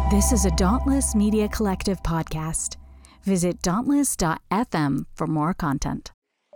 This is a Dauntless Media Collective podcast. Visit dauntless.fm for more content.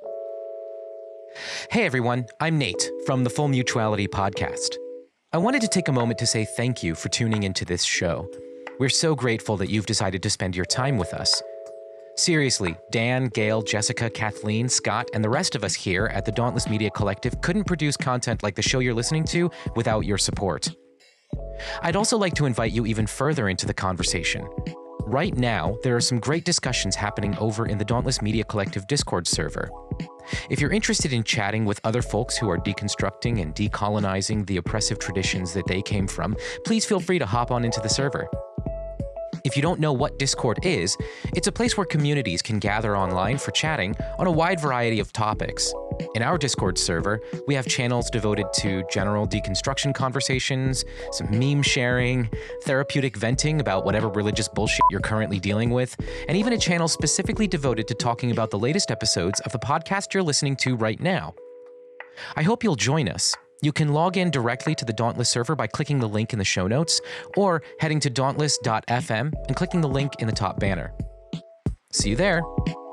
Hey everyone, I'm Nate from the Full Mutuality podcast. I wanted to take a moment to say thank you for tuning into this show. We're so grateful that you've decided to spend your time with us. Seriously, Dan, Gail, Jessica, Kathleen, Scott, and the rest of us here at the Dauntless Media Collective couldn't produce content like the show you're listening to without your support. I'd also like to invite you even further into the conversation. Right now, there are some great discussions happening over in the Dauntless Media Collective Discord server. If you're interested in chatting with other folks who are deconstructing and decolonizing the oppressive traditions that they came from, please feel free to hop on into the server. If you don't know what Discord is, it's a place where communities can gather online for chatting on a wide variety of topics. In our Discord server, we have channels devoted to general deconstruction conversations, some meme sharing, therapeutic venting about whatever religious bullshit you're currently dealing with, and even a channel specifically devoted to talking about the latest episodes of the podcast you're listening to right now. I hope you'll join us. You can log in directly to the Dauntless server by clicking the link in the show notes, or heading to dauntless.fm and clicking the link in the top banner. See you there.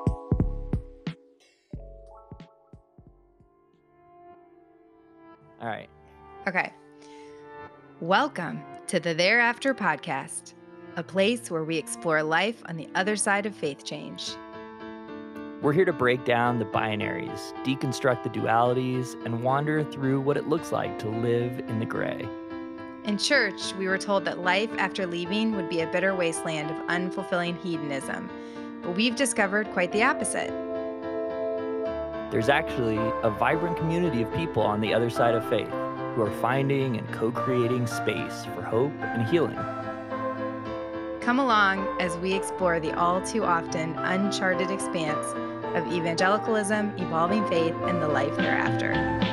All right. Okay. Welcome to the Thereafter podcast, a place where we explore life on the other side of faith change. We're here to break down the binaries, deconstruct the dualities, and wander through what it looks like to live in the gray. In church, we were told that life after leaving would be a bitter wasteland of unfulfilling hedonism, but we've discovered quite the opposite. There's actually a vibrant community of people on the other side of faith who are finding and co-creating space for hope and healing. Come along as we explore the all too often uncharted expanse of evangelicalism, evolving faith, and the life thereafter.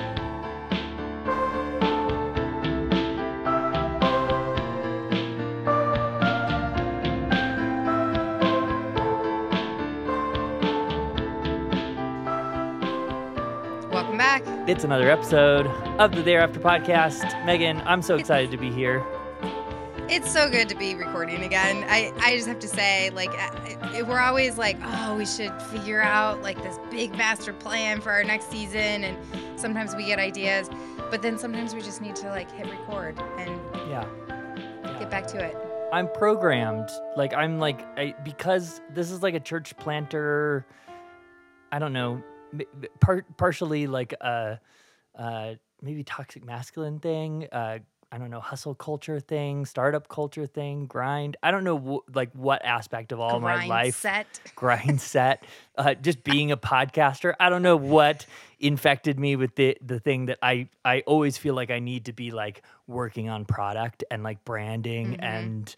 Welcome back. It's another episode of the Thereafter podcast. Megan, I'm so excited to be here. It's so good to be recording again. I just have to say, we're always like, oh, we should figure out like this big master plan for our next season. And sometimes we get ideas, but then sometimes we just need to like hit record and get back to it. I'm programmed. Because this is like a church planter, I don't know, partially like a maybe toxic masculine thing, I don't know, hustle culture thing, startup culture thing, grind. I don't know what aspect of all my life. Grind set. Just being a podcaster. I don't know what infected me with the thing that I always feel like I need to be like working on product and like branding and,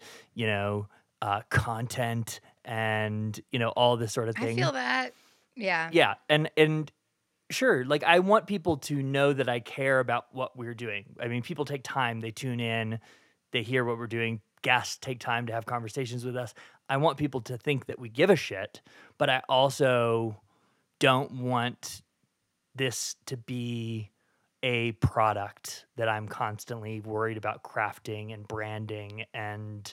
content and, all this sort of thing. I feel that. Yeah. Yeah. And sure, like I want people to know that I care about what we're doing. I mean, people take time, they tune in, they hear what we're doing. Guests take time to have conversations with us. I want people to think that we give a shit, but I also don't want this to be a product that I'm constantly worried about crafting and branding and,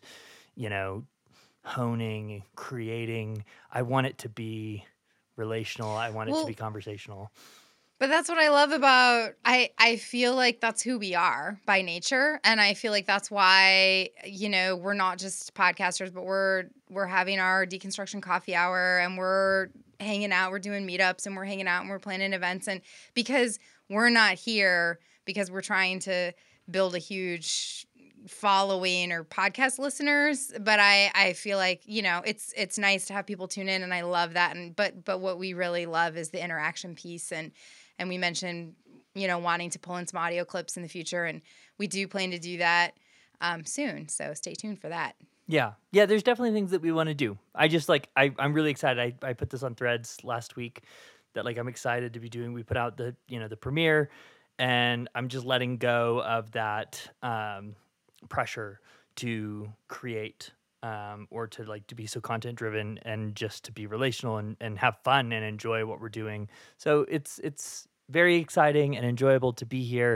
honing, creating. I want it to be relational. I want it to be conversational. But that's what I love about, I feel like that's who we are by nature. And I feel like that's why, we're not just podcasters, but we're having our deconstruction coffee hour and we're hanging out, we're doing meetups and we're hanging out and we're planning events. And because we're not here because we're trying to build a huge following or podcast listeners, but I feel like it's nice to have people tune in, and I love that. And but what we really love is the interaction piece, and we mentioned wanting to pull in some audio clips in the future, and we do plan to do that soon. So stay tuned for that. Yeah. There's definitely things that we want to do. I just I'm really excited. I put this on Threads last week that I'm excited to be doing. We put out the premiere, and I'm just letting go of that pressure to create or to be so content driven and just to be relational and have fun and enjoy what we're doing. So it's very exciting and enjoyable to be here.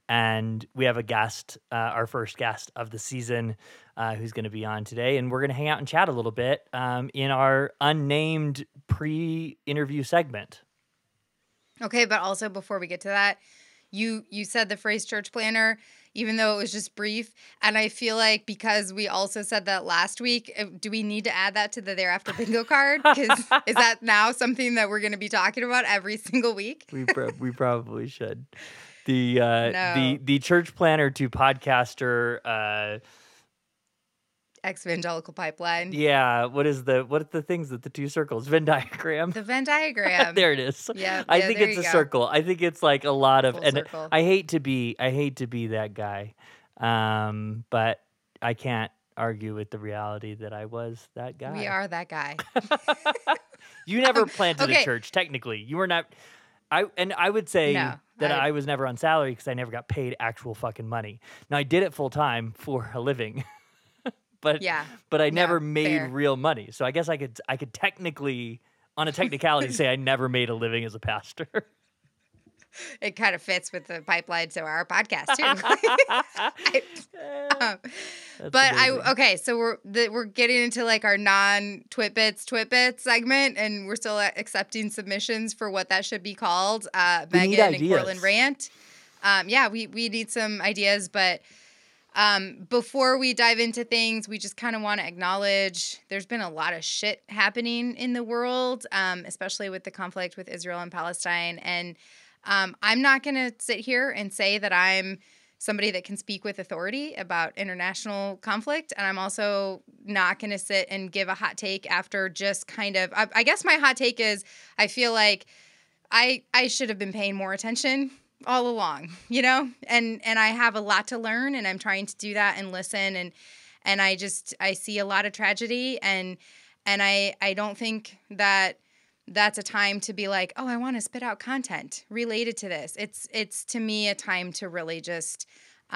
And we have a guest, our first guest of the season, who's going to be on today. And we're going to hang out and chat a little bit in our unnamed pre-interview segment. Okay, but also before we get to that, you said the phrase church planner, even though it was just brief. And I feel like because we also said that last week, do we need to add that to the Thereafter bingo card? Because is that now something that we're going to be talking about every single week? We probably should. The church planner to podcaster evangelical pipeline. Yeah, what are the things that the two circles? Venn diagram. The Venn diagram. There it is. Yeah, I think it's a circle. I think it's like a lot of, Full and circle. I hate to be that guy, but I can't argue with the reality that I was that guy. We are that guy. You never planted okay. a church. Technically, you were not. I would say No, that I was never on salary because I never got paid actual fucking money. Now I did it full time for a living. But I never made fair. real money. So I guess I could technically, on a technicality, say I never made a living as a pastor. It kind of fits with the pipeline to our podcast too. Okay, so we're getting into like our non-Twitbits segment, and we're still accepting submissions for what that should be called. Megan and Cortland Rant. We need some ideas, but. Before we dive into things, we just kind of want to acknowledge there's been a lot of shit happening in the world, especially with the conflict with Israel and Palestine. And I'm not going to sit here and say that I'm somebody that can speak with authority about international conflict. And I'm also not going to sit and give a hot take after just kind of, I guess my hot take is I feel like I should have been paying more attention all along, and I have a lot to learn, and I'm trying to do that and listen. And I see a lot of tragedy, and I don't think that that's a time to be like, oh, I want to spit out content related to this. It's to me a time to really just,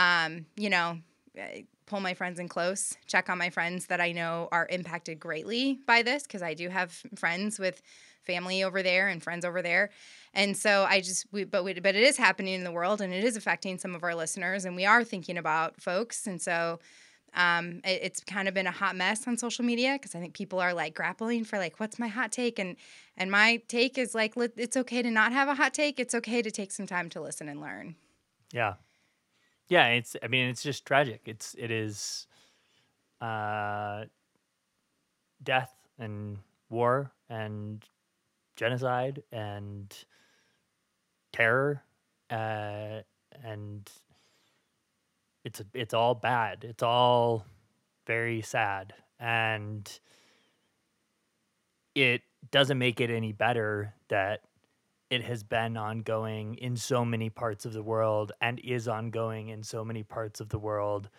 pull my friends in close, check on my friends that I know are impacted greatly by this, because I do have friends with family over there and friends over there. And so but it is happening in the world, and it is affecting some of our listeners, and we are thinking about folks. And so it's kind of been a hot mess on social media, because I think people are like grappling for like, what's my hot take? And my take is like, it's okay to not have a hot take. It's okay to take some time to listen and learn. Yeah. Yeah. It's just tragic. It is death and war and genocide and terror, and it's all bad. It's all very sad, and it doesn't make it any better that it has been ongoing in so many parts of the world and is ongoing in so many parts of the world,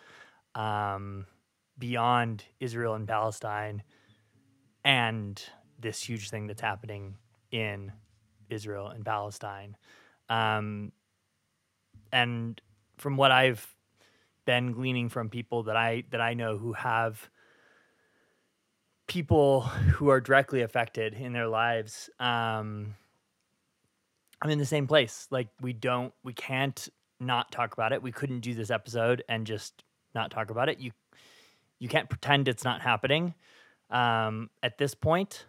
beyond Israel and Palestine, and this huge thing that's happening in Israel and Palestine. And from what I've been gleaning from people that I know who have people who are directly affected in their lives, I'm in the same place. Like we can't not talk about it. We couldn't do this episode and just not talk about it. You can't pretend it's not happening. At this point,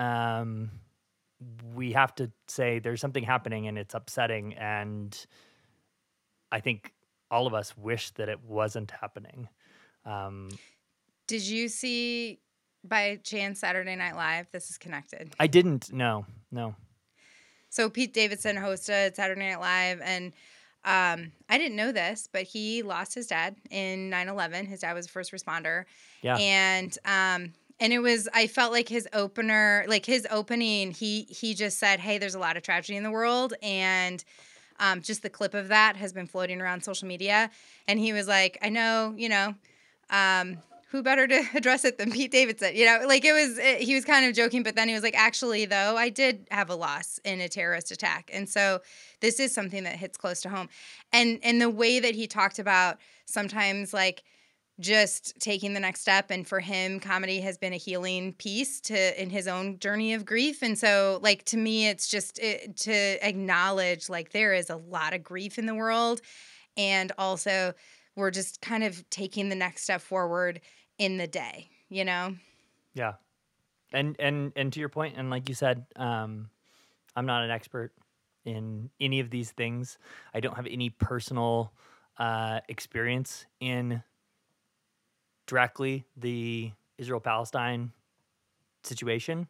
we have to say there's something happening and it's upsetting, and I think all of us wish that it wasn't happening. Did you see by chance Saturday Night Live? This is connected. I didn't. No. So Pete Davidson hosted Saturday Night Live, and I didn't know this, but he lost his dad in 9/11. His dad was a first responder. Yeah. And it was, I felt like his opening, he just said, hey, there's a lot of tragedy in the world. And just the clip of that has been floating around social media. And he was like, I know, who better to address it than Pete Davidson? He was kind of joking, but then he was like, actually, though, I did have a loss in a terrorist attack. And so this is something that hits close to home. And the way that he talked about sometimes like just taking the next step. And for him, comedy has been a healing piece in his own journey of grief. And so like, to me, it's just to acknowledge like there is a lot of grief in the world. and also we're just kind of taking the next step forward in the day, you know? Yeah. And to your point, and like you said, I'm not an expert in any of these things. I don't have any personal experience in directly the Israel-Palestine situation.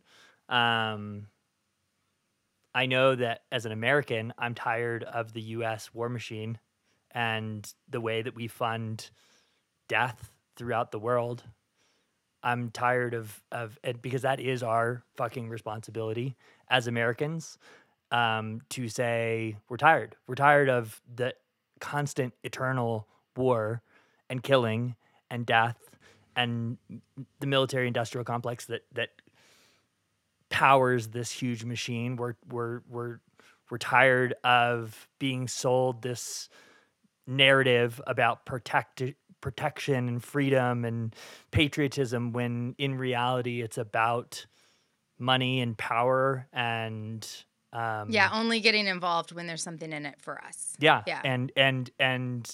I know that as an American, I'm tired of the U.S. war machine and the way that we fund death throughout the world. I'm tired of it, because that is our fucking responsibility as Americans, to say we're tired. We're tired of the constant, eternal war and killing and death and the military-industrial complex that powers this huge machine. We're tired of being sold this narrative about protection and freedom and patriotism, when in reality it's about money and power and Only getting involved when there's something in it for us. yeah. Yeah. And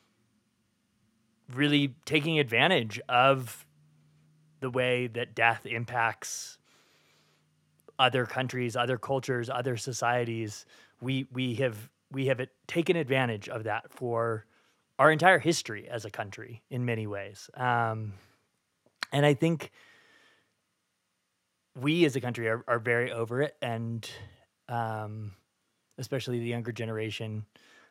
really taking advantage of the way that death impacts other countries, other cultures, other societies. We have taken advantage of that for our entire history as a country in many ways. And I think we as a country are very over it, and especially the younger generation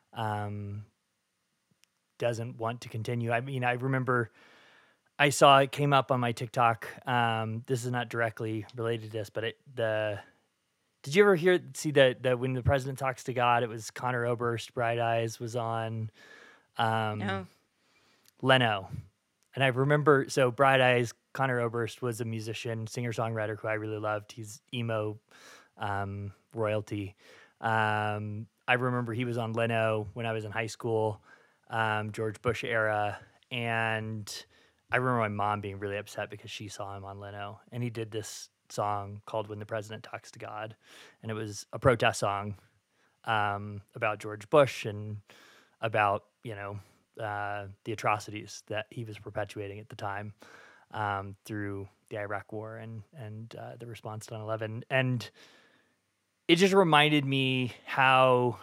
doesn't want to continue. I mean, I remember I saw it came up on my TikTok. This is not directly related to this, but did you ever see the when the president talks to God? It was Conor Oberst, Bright Eyes was on. No. Leno. And I remember, so Bright Eyes, Conor Oberst was a musician, singer-songwriter who I really loved. He's emo royalty. I remember he was on Leno when I was in high school, George Bush era. And I remember my mom being really upset because she saw him on Leno. And he did this song called When the President Talks to God. And it was a protest song about George Bush and about, the atrocities that he was perpetuating at the time through the Iraq War and the response to 9/11. And it just reminded me how,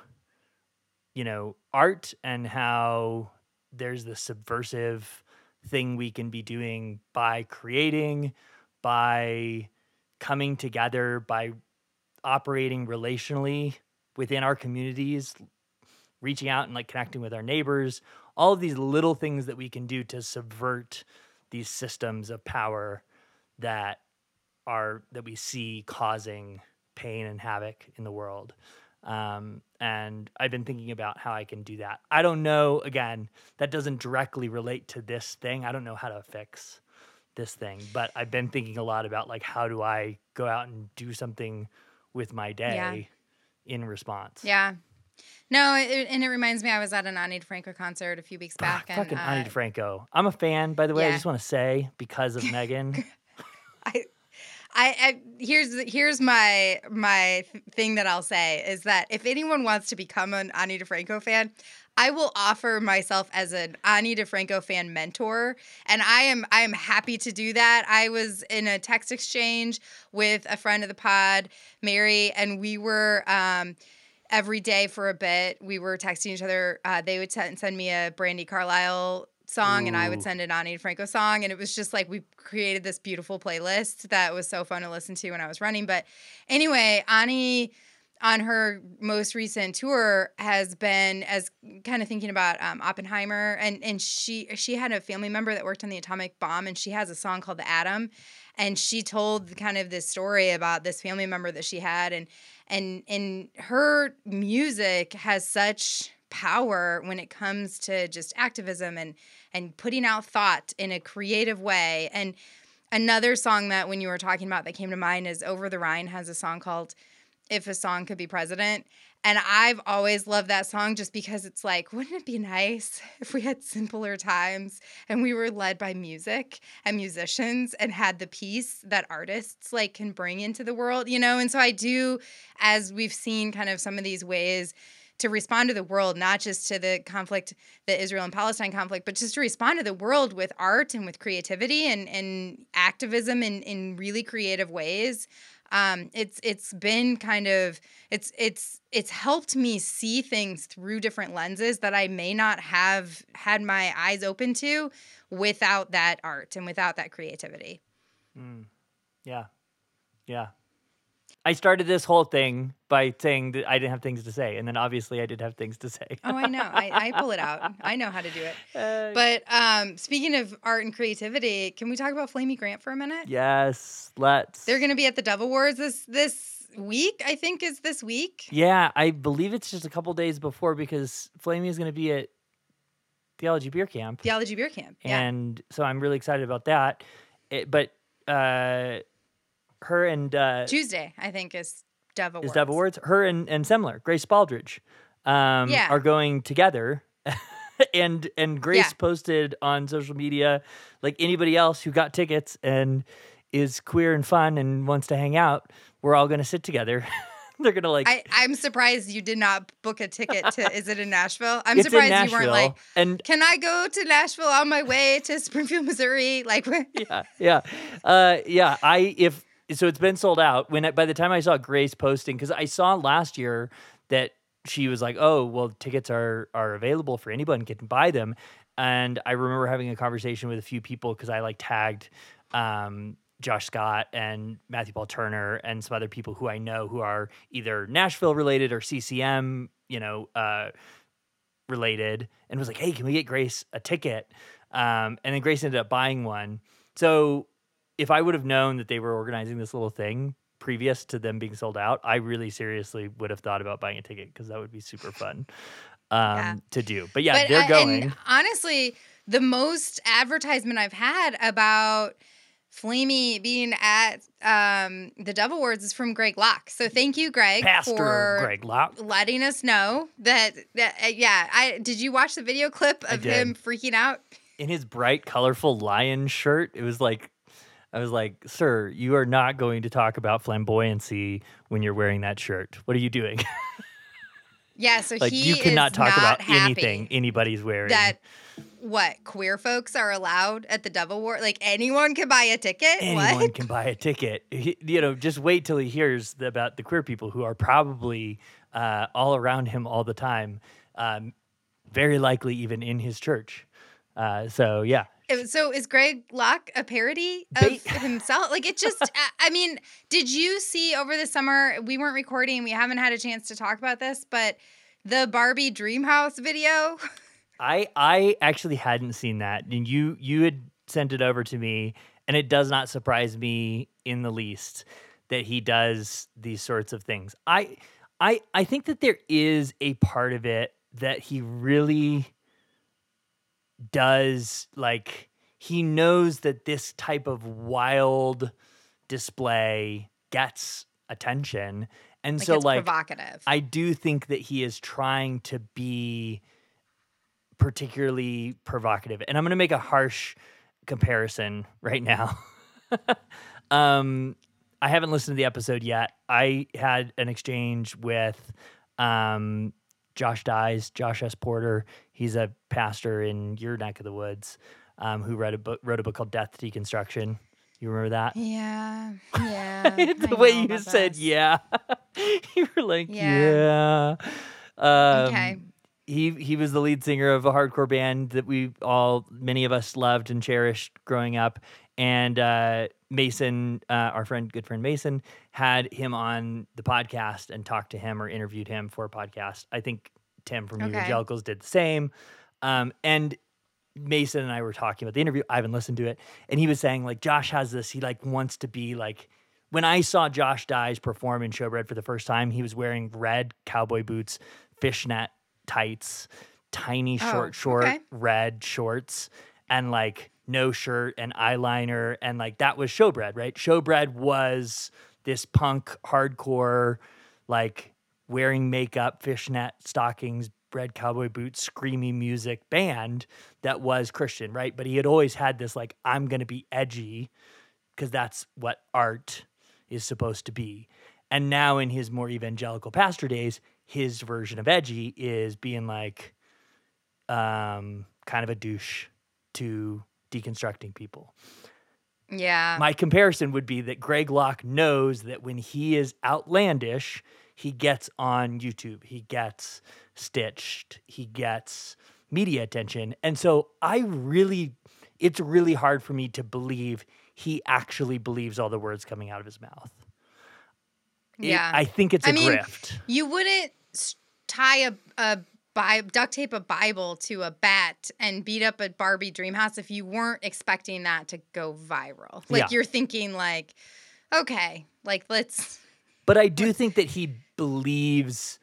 art and how there's this subversive thing we can be doing by creating, by coming together, by operating relationally within our communities, reaching out and like connecting with our neighbors, all of these little things that we can do to subvert these systems of power that we see causing pain and havoc in the world. And I've been thinking about how I can do that. I don't know, again, that doesn't directly relate to this thing. I don't know how to fix this thing, but I've been thinking a lot about like, how do I go out and do something with my day in response? Yeah. No, and it reminds me, I was at an Ani DeFranco concert a few weeks back. And fucking Ani DeFranco. I'm a fan, by the way. Yeah. I just want to say, because of Megan. Here's my thing that I'll say is that if anyone wants to become an Ani DeFranco fan, I will offer myself as an Ani DeFranco fan mentor, and I am happy to do that. I was in a text exchange with a friend of the pod, Mary, and we were every day for a bit, we were texting each other. They would send me a Brandi Carlile song, and I would send an Ani DeFranco song, and it was just like we created this beautiful playlist that was so fun to listen to when I was running. But anyway, Ani, on her most recent tour, has been as kind of thinking about Oppenheimer, and she had a family member that worked on the atomic bomb, and she has a song called The Atom, and she told kind of this story about this family member that she had, and her music has such power when it comes to just activism and putting out thought in a creative way. And another song that when you were talking about that came to mind is Over the Rhine has a song called If a Song Could Be President. And I've always loved that song just because it's like, wouldn't it be nice if we had simpler times and we were led by music and musicians and had the peace that artists like can bring into the world, And so I do, as we've seen kind of some of these ways to respond to the world, not just to the conflict, the Israel and Palestine conflict, but just to respond to the world with art and with creativity and activism in really creative ways. It's been kind of it's helped me see things through different lenses that I may not have had my eyes open to without that art and without that creativity. Yeah. I started this whole thing by saying that I didn't have things to say, and then obviously I did have things to say. Oh, I know. I pull it out. I know how to do it. But speaking of art and creativity, can we talk about Flamey Grant for a minute? Yes, let's. They're going to be at the Dove Awards this week, I think is this week. Yeah, I believe it's just a couple days before because Flamey is going to be at Theology Beer Camp. Theology Beer Camp, yeah. And so I'm really excited about that. But her and Tuesday, I think, is Dove Awards. Is Dove Awards. Her and Semler, Grace Baldridge, are going together. and Grace posted on social media, like anybody else who got tickets and is queer and fun and wants to hang out, we're all going to sit together. They're going to like... I'm surprised you did not book a ticket to... Is it in Nashville? I'm It's surprised in Nashville, you weren't like, and can I go to Nashville on my way to Springfield, Missouri? Like, yeah. So it's been sold out. By the time I saw Grace posting, because I saw last year that she was like, oh, well, tickets are available for anyone and can buy them. And I remember having a conversation with a few people because I like tagged Josh Scott and Matthew Paul Turner and some other people who I know who are either Nashville related or CCM, related, and was like, hey, can we get Grace a ticket? And then Grace ended up buying one. So if I would have known that they were organizing this little thing previous to them being sold out, I really seriously would have thought about buying a ticket because that would be super fun to do. But they're going. And honestly, the most advertisement I've had about Flamey being at the Dove Awards is from Greg Locke. So thank you, Greg, Pastor Greg Locke, letting us know that did you watch the video clip of him freaking out? In his bright, colorful lion shirt, it was like, I was like, sir, you are not going to talk about flamboyancy when you're wearing that shirt. What are you doing? Yeah, so like, he you cannot is talk not about happy anything anybody's wearing. That queer folks are allowed at the Dove Award? Like anyone can buy a ticket? Anyone can buy a ticket. Just wait till he hears about the queer people who are probably all around him all the time. Very likely even in his church. So is Greg Locke a parody of himself? Like it just, I mean, did you see over the summer, we weren't recording, we haven't had a chance to talk about this, but the Barbie Dreamhouse video? I actually hadn't seen that. And you had sent it over to me, and it does not surprise me in the least that he does these sorts of things. I think that there is a part of it that he really does, like, he knows that this type of wild display gets attention. And so, it's provocative. I do think that he is trying to be particularly provocative. And I'm going to make a harsh comparison right now. I haven't listened to the episode yet. I had an exchange with Josh Dyes, Josh S. Porter. He's a pastor in your neck of the woods who wrote a book called Death Deconstruction. You remember that? Yeah. The way you said, yeah. You were like, yeah. Okay. He was the lead singer of a hardcore band that many of us loved and cherished growing up. And Mason, our good friend Mason, had him on the podcast and talked to him or interviewed him for a podcast. I think Tim from Evangelicals did the same. And Mason and I were talking about the interview. I haven't listened to it. And he was saying, like, Josh has this, he like wants to be like, when I saw Josh Dyes perform in Showbread for the first time, he was wearing red cowboy boots, fishnet tights, tiny short red shorts, and like no shirt and eyeliner. And like, that was Showbread, right? Showbread was this punk hardcore, like wearing makeup, fishnet stockings, red cowboy boots, screaming music band that was Christian, right? But he had always had this like, I'm going to be edgy because that's what art is supposed to be. And now in his more evangelical pastor days, his version of edgy is being like kind of a douche to deconstructing people. Yeah. My comparison would be that Greg Locke knows that when he is outlandish, he gets on YouTube, he gets stitched, he gets media attention. And so it's really hard for me to believe he actually believes all the words coming out of his mouth. Yeah. I think it's a grift. You wouldn't tie duct tape a Bible to a bat and beat up a Barbie dream house if you weren't expecting that to go viral. Like, you're thinking like, okay, like let's. But I do think that he believes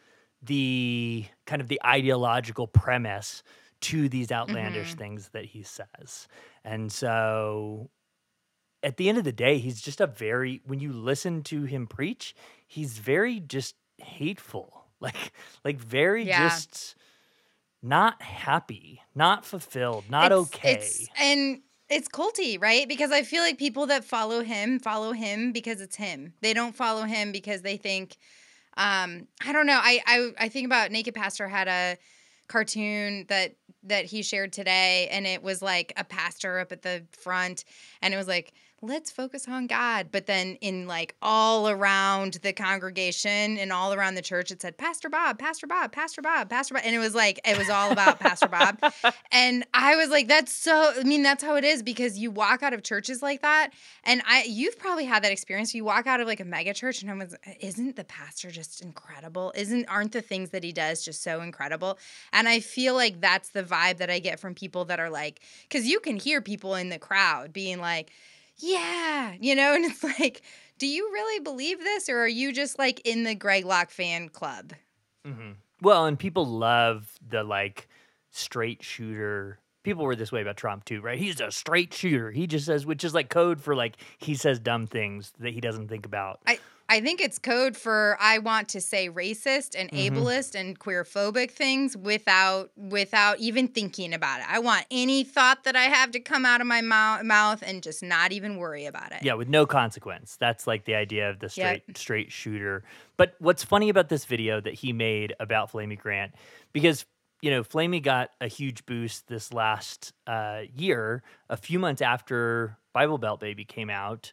the kind of the ideological premise to these outlandish things that he says. And so at the end of the day, he's just when you listen to him preach, he's very just hateful, like very just not happy, not fulfilled, not okay. It's culty, right? Because I feel like people that follow him because it's him. They don't follow him because they think, I don't know. I think about Naked Pastor had a cartoon that he shared today, and it was like a pastor up at the front, and it was like, let's focus on God. But then in like all around the congregation and all around the church, it said, Pastor Bob, Pastor Bob, Pastor Bob, Pastor Bob. And it was all about Pastor Bob. And I was like, that's how it is, because you walk out of churches like that. And you've probably had that experience. You walk out of like a mega church and isn't the pastor just incredible? Aren't the things that he does just so incredible? And I feel like that's the vibe that I get from people that are like, because you can hear people in the crowd being like, yeah, and it's like, do you really believe this, or are you just like in the Greg Locke fan club? Mm-hmm. Well, and people love the like straight shooter. People were this way about Trump too, right? He's a straight shooter. He just says, which is like code for like he says dumb things that he doesn't think about. I think it's code for I want to say racist and ableist and queerphobic things without even thinking about it. I want any thought that I have to come out of my mouth and just not even worry about it. Yeah, with no consequence. That's like the idea of the straight shooter. But what's funny about this video that he made about Flamy Grant, because Flamy got a huge boost this last year, a few months after Bible Belt Baby came out,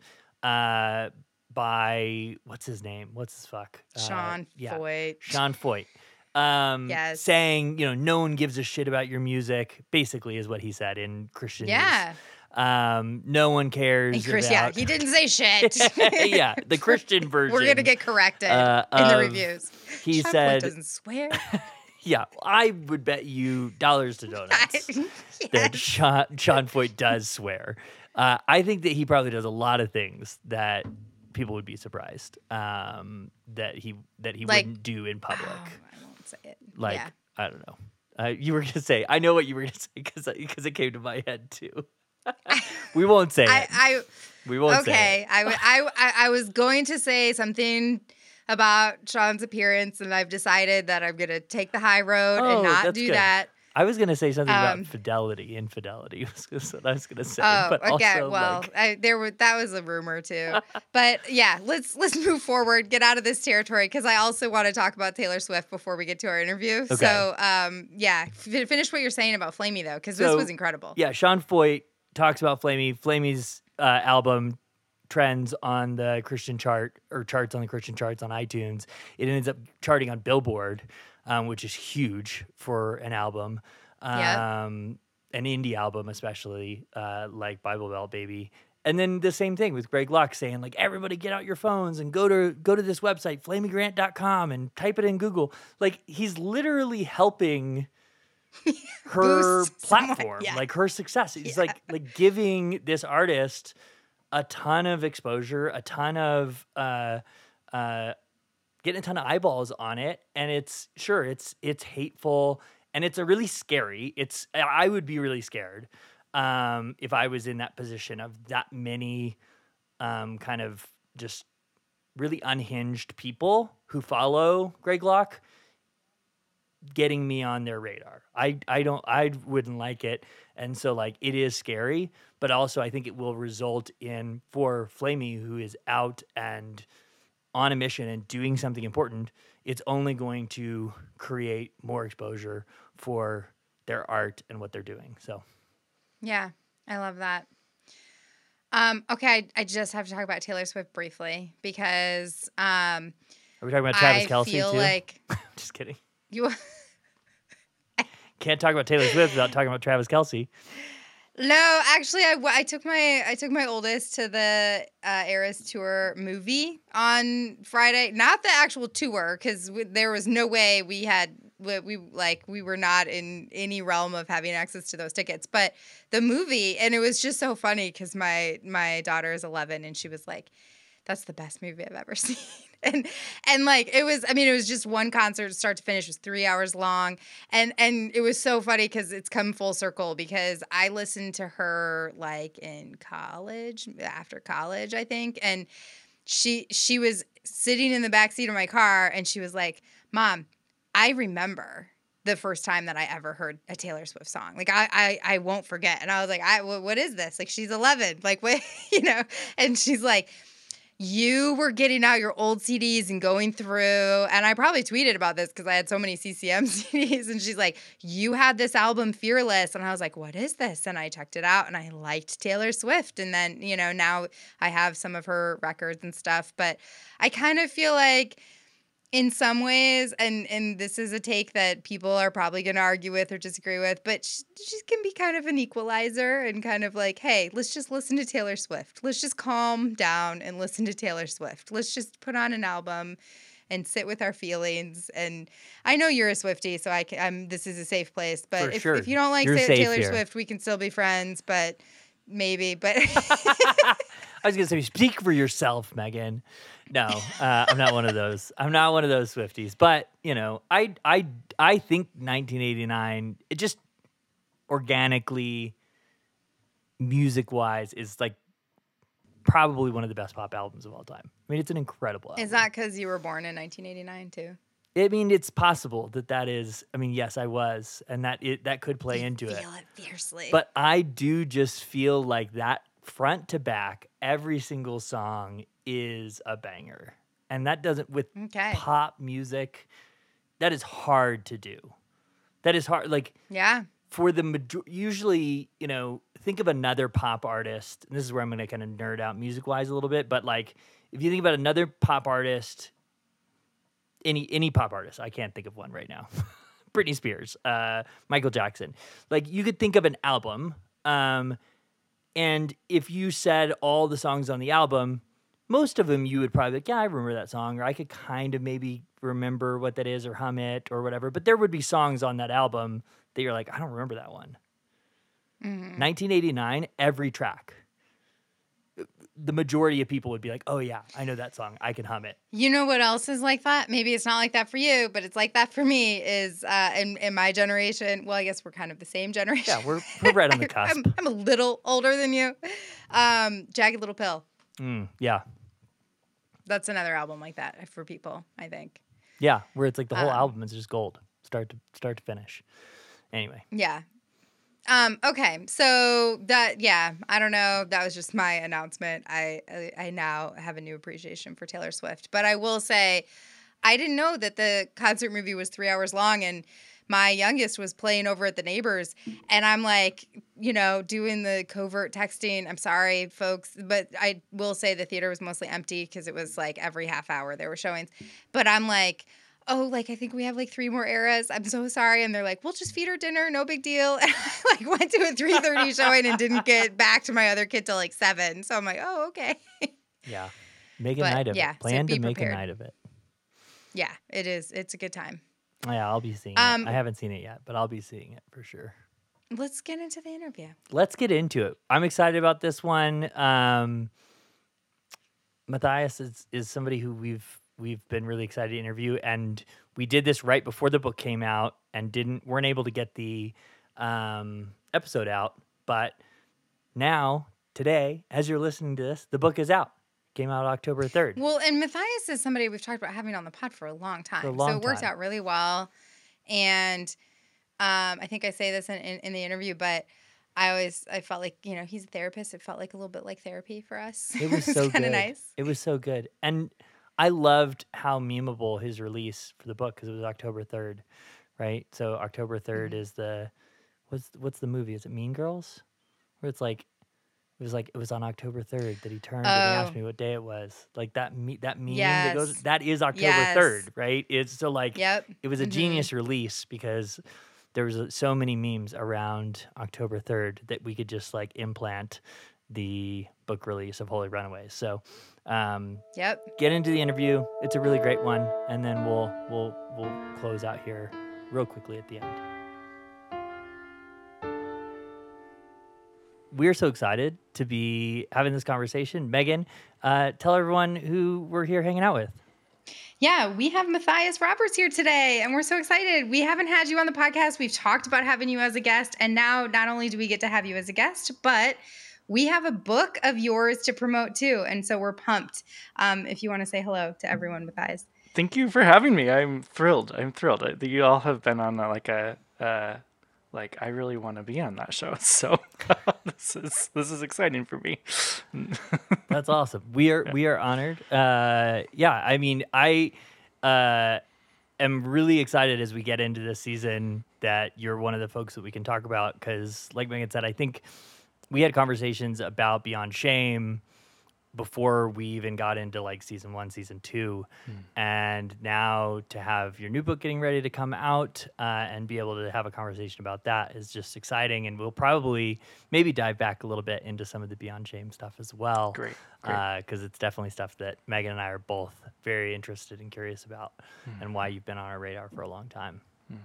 by what's his name? What's his fuck? Sean Feucht. Sean Feucht. Yes. Saying, no one gives a shit about your music, basically is what he said in Christian news. No one cares about... he didn't say shit. Yeah, the Christian version. We're going to get corrected in the reviews. He Sean said... Feucht doesn't swear. Yeah, I would bet you dollars to donuts that Sean Feucht does swear. I think that he probably does a lot of things that people would be surprised that he wouldn't do in public. I won't say it. I don't know. You were gonna say. I know what you were gonna say because it came to my head too. We won't say it. We won't say it. I was going to say something about Sean's appearance, and I've decided that I'm gonna take the high road and not do that. I was going to say something about infidelity was what I was going to say. Oh, but okay. Also, well, that was a rumor too. But yeah, let's move forward, get out of this territory, because I also want to talk about Taylor Swift before we get to our interview. Okay. So, finish what you're saying about Flamy though, because this was incredible. Yeah, Sean Feucht talks about Flamy. Flamy's album trends on the Christian chart, or charts on the Christian charts on iTunes. It ends up charting on Billboard, which is huge for an album, an indie album, especially like Bible Belt Baby. And then the same thing with Greg Locke saying, like, everybody get out your phones and go to this website, flamygrant.com, and type it in Google. Like, he's literally helping her platform, like her success. He's like giving this artist a ton of exposure, a ton of getting a ton of eyeballs on it, and it's hateful, and it's a really scary. I would be really scared if I was in that position of that many kind of just really unhinged people who follow Greg Locke getting me on their radar. I wouldn't like it, and so like it is scary, but also I think it will result in, for Flamy, who is out and on a mission and doing something important, it's only going to create more exposure for their art and what they're doing. So, Yeah, I love that. Okay, I just have to talk about Taylor Swift briefly because are we talking about Travis Kelce feel too? like Just kidding. you. Can't talk about Taylor Swift without talking about Travis Kelce. No, actually, I took my oldest to the Eras Tour movie on Friday. Not the actual tour, because there was no way we were not in any realm of having access to those tickets. But the movie, and it was just so funny because my daughter is 11 and she was like, "That's the best movie I've ever seen." And like it was just one concert start to finish. It was 3 hours long. And it was so funny because it's come full circle because I listened to her like in college, after college, I think. And she was sitting in the backseat of my car and she was like, "Mom, I remember the first time that I ever heard a Taylor Swift song. Like I won't forget." And I was like, what is this? Like, she's 11. Like, what, and she's like, "You were getting out your old CDs and going through," and I probably tweeted about this because I had so many CCM CDs, and she's like, "You had this album Fearless," and I was like, "What is this?" And I checked it out, and I liked Taylor Swift, and then, now I have some of her records and stuff, but I kind of feel like in some ways, and this is a take that people are probably going to argue with or disagree with, but she can be kind of an equalizer and kind of like, hey, let's just listen to Taylor Swift. Let's just calm down and listen to Taylor Swift. Let's just put on an album and sit with our feelings. And I know you're a Swiftie, so this is a safe place. But if you don't like Taylor Swift, we can still be friends. But maybe. But I was gonna say, speak for yourself, Megan. No, I'm not one of those. I'm not one of those Swifties. But I think 1989, it just organically, music-wise, is like probably one of the best pop albums of all time. I mean, it's an incredible album. Is that because you were born in 1989 too? I mean, it's possible that is. I mean, yes, I was, and that could play into it. Feel it fiercely. But I do just feel like that front to back, every single song is a banger, and that doesn't with pop music. That is hard to do. That is hard. Like, yeah. For the usually, think of another pop artist. And this is where I'm going to kind of nerd out music wise a little bit. But like, if you think about another pop artist, any pop artist, I can't think of one right now. Britney Spears, Michael Jackson. Like, you could think of an album, and if you said all the songs on the album, most of them you would probably be like, yeah, I remember that song, or I could kind of maybe remember what that is or hum it or whatever. But there would be songs on that album that you're like, I don't remember that one. 1989, every track. The majority of people would be like, oh yeah, I know that song. I can hum it. You know what else is like that? Maybe it's not like that for you, but it's like that for me is in my generation. Well, I guess we're kind of the same generation. Yeah, we're right on the cusp. I'm a little older than you. Jagged Little Pill. Yeah. That's another album like that for people, I think. Yeah, where it's like the whole album is just gold, start to finish. Anyway. Yeah. Okay, so I don't know. That was just my announcement. I now have a new appreciation for Taylor Swift. But I will say, I didn't know that the concert movie was 3 hours long, and my youngest was playing over at the neighbors, and I'm like, doing the covert texting. I'm sorry, folks, but I will say the theater was mostly empty because it was like every half hour there were showings. But I'm like, oh, like, I think we have like 3 more eras. I'm so sorry. And they're like, we'll just feed her dinner. No big deal. And I like went to a 3:30 showing and didn't get back to my other kid till like 7. So I'm like, oh, okay. Yeah. Make a night of it. Plan to make a night of it. Yeah, it is. It's a good time. Yeah, I'll be seeing it. I haven't seen it yet, but I'll be seeing it for sure. Let's get into the interview. Let's get into it. I'm excited about this one. Matthias is somebody who we've been really excited to interview, and we did this right before the book came out and weren't able to get the episode out. But now, today, as you're listening to this, the book is out. Came out October 3rd. Well, and Matthias is somebody we've talked about having on the pod for a long time. So it worked out really well. And I think I say this in the interview, but I felt like, he's a therapist. It felt like a little bit like therapy for us. It was so kind of good. nice. It was so good. And I loved how memeable his release for the book, because it was October 3rd, right? So October 3rd is the what's the movie? Is it Mean Girls? Where it's like it was on October 3rd that he turned and he asked Oh, me what day it was. Like that that meme that goes, yes. that is October Yes. 3rd, right? It's so like Yep. it was a genius release because there was so many memes around October 3rd that we could just like implant the book release of Holy Runaways. So Yep. get into the interview. It's a really great one, and then we'll close out here real quickly at the end. We're so excited to be having this conversation. Megan, tell everyone who we're here hanging out with. Yeah, we have Matthias Roberts here today, and we're so excited. We haven't had you on the podcast. We've talked about having you as a guest, and now not only do we get to have you as a guest, but we have a book of yours to promote too, and so we're pumped. If you want to say hello to everyone, Matthias. Thank you for having me. I'm thrilled. You all have been on like I really want to be on that show. So this is exciting for me. That's awesome. We are honored. I mean, I am really excited as we get into this season that you're one of the folks that we can talk about, because like Megan said, I think we had conversations about Beyond Shame before we even got into like season 1, season 2, and now to have your new book getting ready to come out and be able to have a conversation about that is just exciting. And we'll probably maybe dive back a little bit into some of the Beyond Shame stuff as well. Great. Because it's definitely stuff that Megan and I are both very interested and curious about, and why you've been on our radar for a long time.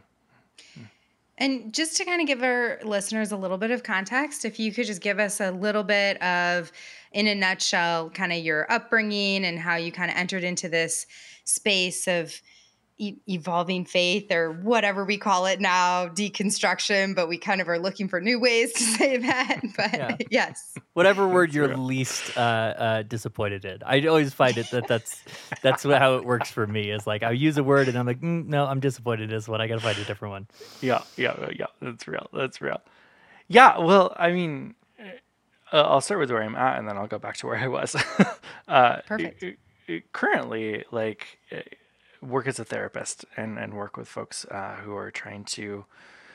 And just to kind of give our listeners a little bit of context, if you could just give us a little bit of, in a nutshell, kind of your upbringing and how you kind of entered into this space of evolving faith, or whatever we call it now, deconstruction, but we kind of are looking for new ways to say that. But yes. Whatever word you're least disappointed in. I always find it that's how it works for me. Is like I use a word and I'm like, no, I'm disappointed in this one. I got to find a different one. Yeah. That's real. Yeah. Well, I mean, I'll start with where I'm at, and then I'll go back to where I was. Perfect. Currently, like, work as a therapist and work with folks who are trying to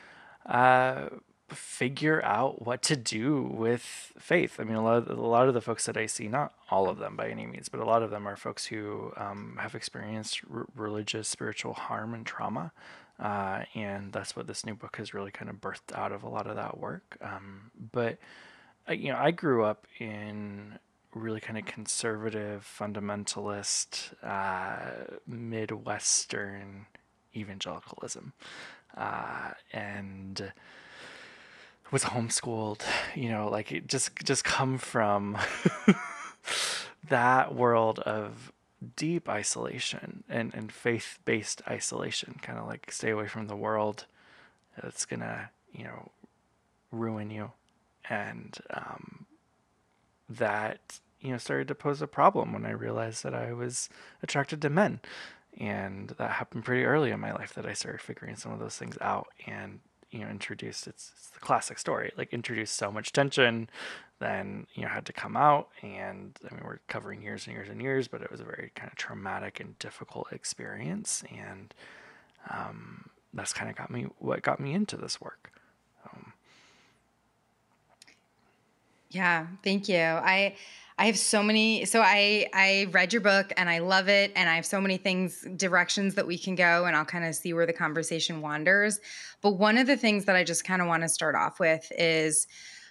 figure out what to do with faith. I mean, a lot of the folks that I see, not all of them by any means, but a lot of them are folks who have experienced religious, spiritual harm and trauma. And that's what this new book has really kind of birthed out of a lot of that work. But I grew up in really kind of conservative, fundamentalist, Midwestern evangelicalism, and was homeschooled. Like it just come from that world of deep isolation and faith-based isolation, kind of like stay away from the world that's gonna ruin you. And that started to pose a problem when I realized that I was attracted to men, and that happened pretty early in my life, that I started figuring some of those things out, and introduced it's the classic story, like introduced so much tension, then had to come out. And I mean, we're covering years and years and years, but it was a very kind of traumatic and difficult experience, and that's kind of what got me into this work. Yeah, thank you. I have so many, so I read your book and I love it. And I have so many directions that we can go, and I'll kind of see where the conversation wanders. But one of the things that I just kind of want to start off with is,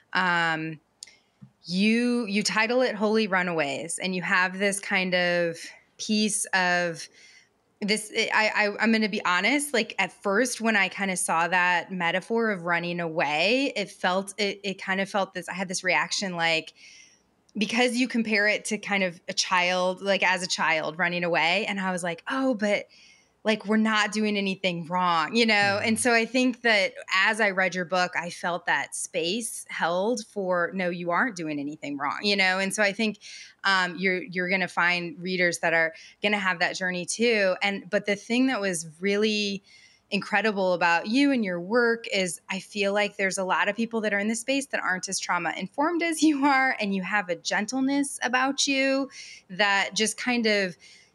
you title it Holy Runaways, and you have this kind of piece of this. I'm going to be honest. Like at first, when I kind of saw that metaphor of running away, it kind of felt this, I had this reaction, like, because you compare it to kind of a child, like as a child running away. And I was like, oh, but like, we're not doing anything wrong, And so I think that as I read your book, I felt that space held for, no, you aren't doing anything wrong, And so I think you're going to find readers that are going to have that journey too. But the thing that was really incredible about you and your work is I feel like there's a lot of people that are in this space that aren't as trauma informed as you are, and you have a gentleness about you that just kind of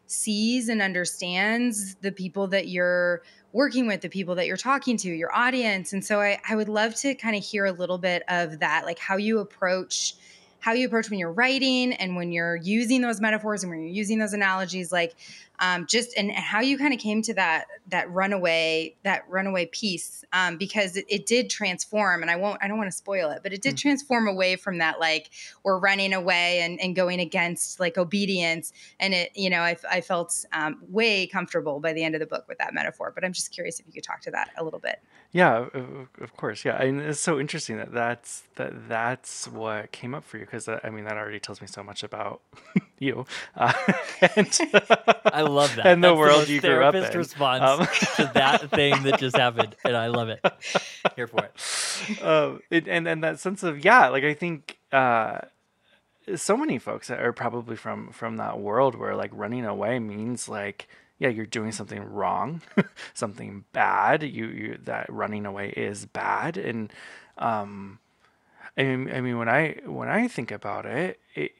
sees and understands the people that you're working with, the people that you're talking to, your audience. And so I would love to kind of hear a little bit of that, like how you approach when you're writing and when you're using those metaphors and when you're using those analogies, like just and how you kind of came to that runaway piece, because it did transform, and I don't want to spoil it, but it did transform away from that, like we're running away and going against like obedience, and it, I felt way comfortable by the end of the book with that metaphor. But I'm just curious if you could talk to that a little bit. Yeah, of course. Yeah, and it's so interesting that's what came up for you, because I mean that already tells me so much about you, and I love that. and the That's world most you grew up therapist in. response to that thing that just happened, and I love it. Here for it. And that sense of, yeah, like I think so many folks are probably from that world where like running away means like, yeah, you're doing something wrong, something bad. You that running away is bad. And I mean when I think about it,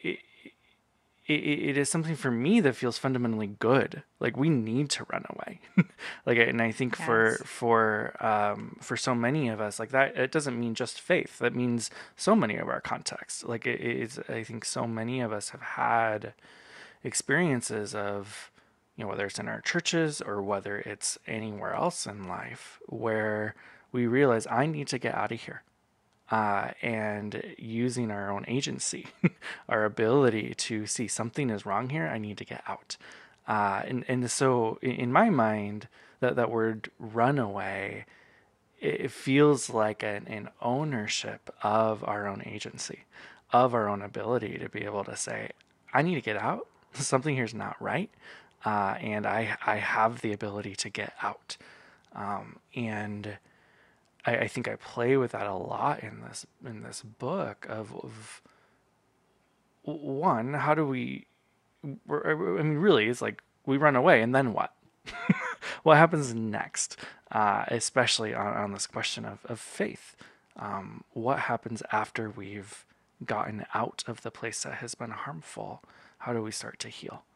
it is something for me that feels fundamentally good. Like we need to run away. Like, and I think Yes. for so many of us, like that, it doesn't mean just faith. That means so many of our contexts. Like it's, I think so many of us have had experiences of, whether it's in our churches or whether it's anywhere else in life, where we realize I need to get out of here. And using our own agency, our ability to see something is wrong here, I need to get out. And so in my mind, that word runaway, it feels like an ownership of our own agency, of our own ability to be able to say, I need to get out. Something here's not right. And I have the ability to get out. And I think I play with that a lot in this book of one, how do we, I mean, really, it's like we run away and then what? What happens next? Especially on this question of faith. What happens after we've gotten out of the place that has been harmful? How do we start to heal?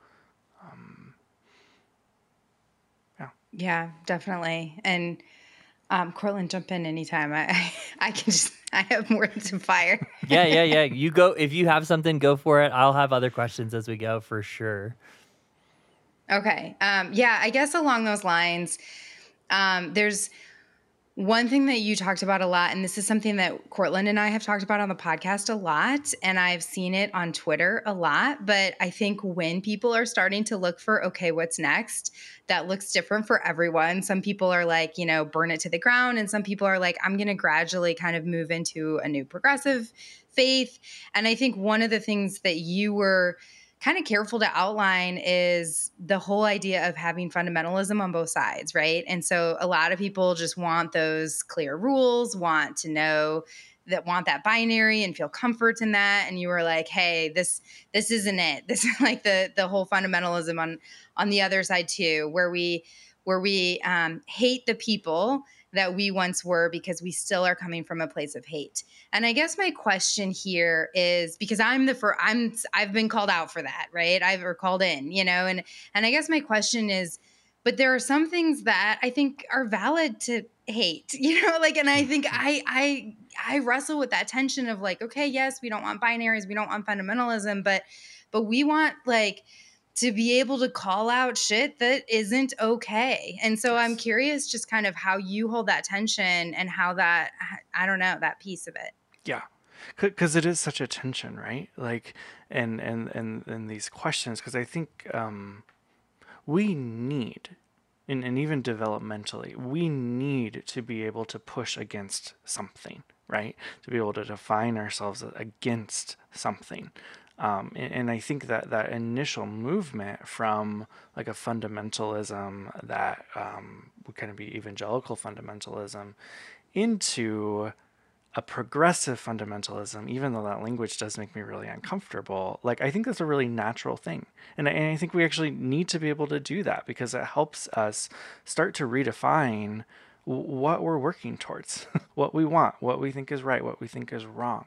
Yeah, definitely. And Cortland, jump in anytime. I can just, I have more to fire. Yeah. You go, if you have something, go for it. I'll have other questions as we go for sure. Okay. Yeah, I guess along those lines, there's one thing that you talked about a lot, and this is something that Cortland and I have talked about on the podcast a lot, and I've seen it on Twitter a lot. But I think when people are starting to look for, okay, what's next, that looks different for everyone. Some people are like, burn it to the ground. And some people are like, I'm going to gradually kind of move into a new progressive faith. And I think one of the things that you were kind of careful to outline is the whole idea of having fundamentalism on both sides, right? And so a lot of people just want those clear rules, want that binary and feel comfort in that. And you were like, hey, this isn't it. This is like the whole fundamentalism on the other side too, where we hate the people that we once were because we still are coming from a place of hate. And I guess my question here is, because I've been called out for that, right? Or called in, and I guess my question is, but there are some things that I think are valid to hate, and I think I wrestle with that tension of like, okay, yes, we don't want binaries, we don't want fundamentalism, but we want like to be able to call out shit that isn't okay. And so I'm curious just kind of how you hold that tension and how that, I don't know, that piece of it. Yeah. Because it is such a tension, right? Like, and these questions, because I think we need, and even developmentally, we need to be able to push against something, right? To be able to define ourselves against something. And I think that initial movement from like a fundamentalism that would kind of be evangelical fundamentalism into a progressive fundamentalism, even though that language does make me really uncomfortable, like I think that's a really natural thing. And I think we actually need to be able to do that because it helps us start to redefine what we're working towards, what we want, what we think is right, what we think is wrong.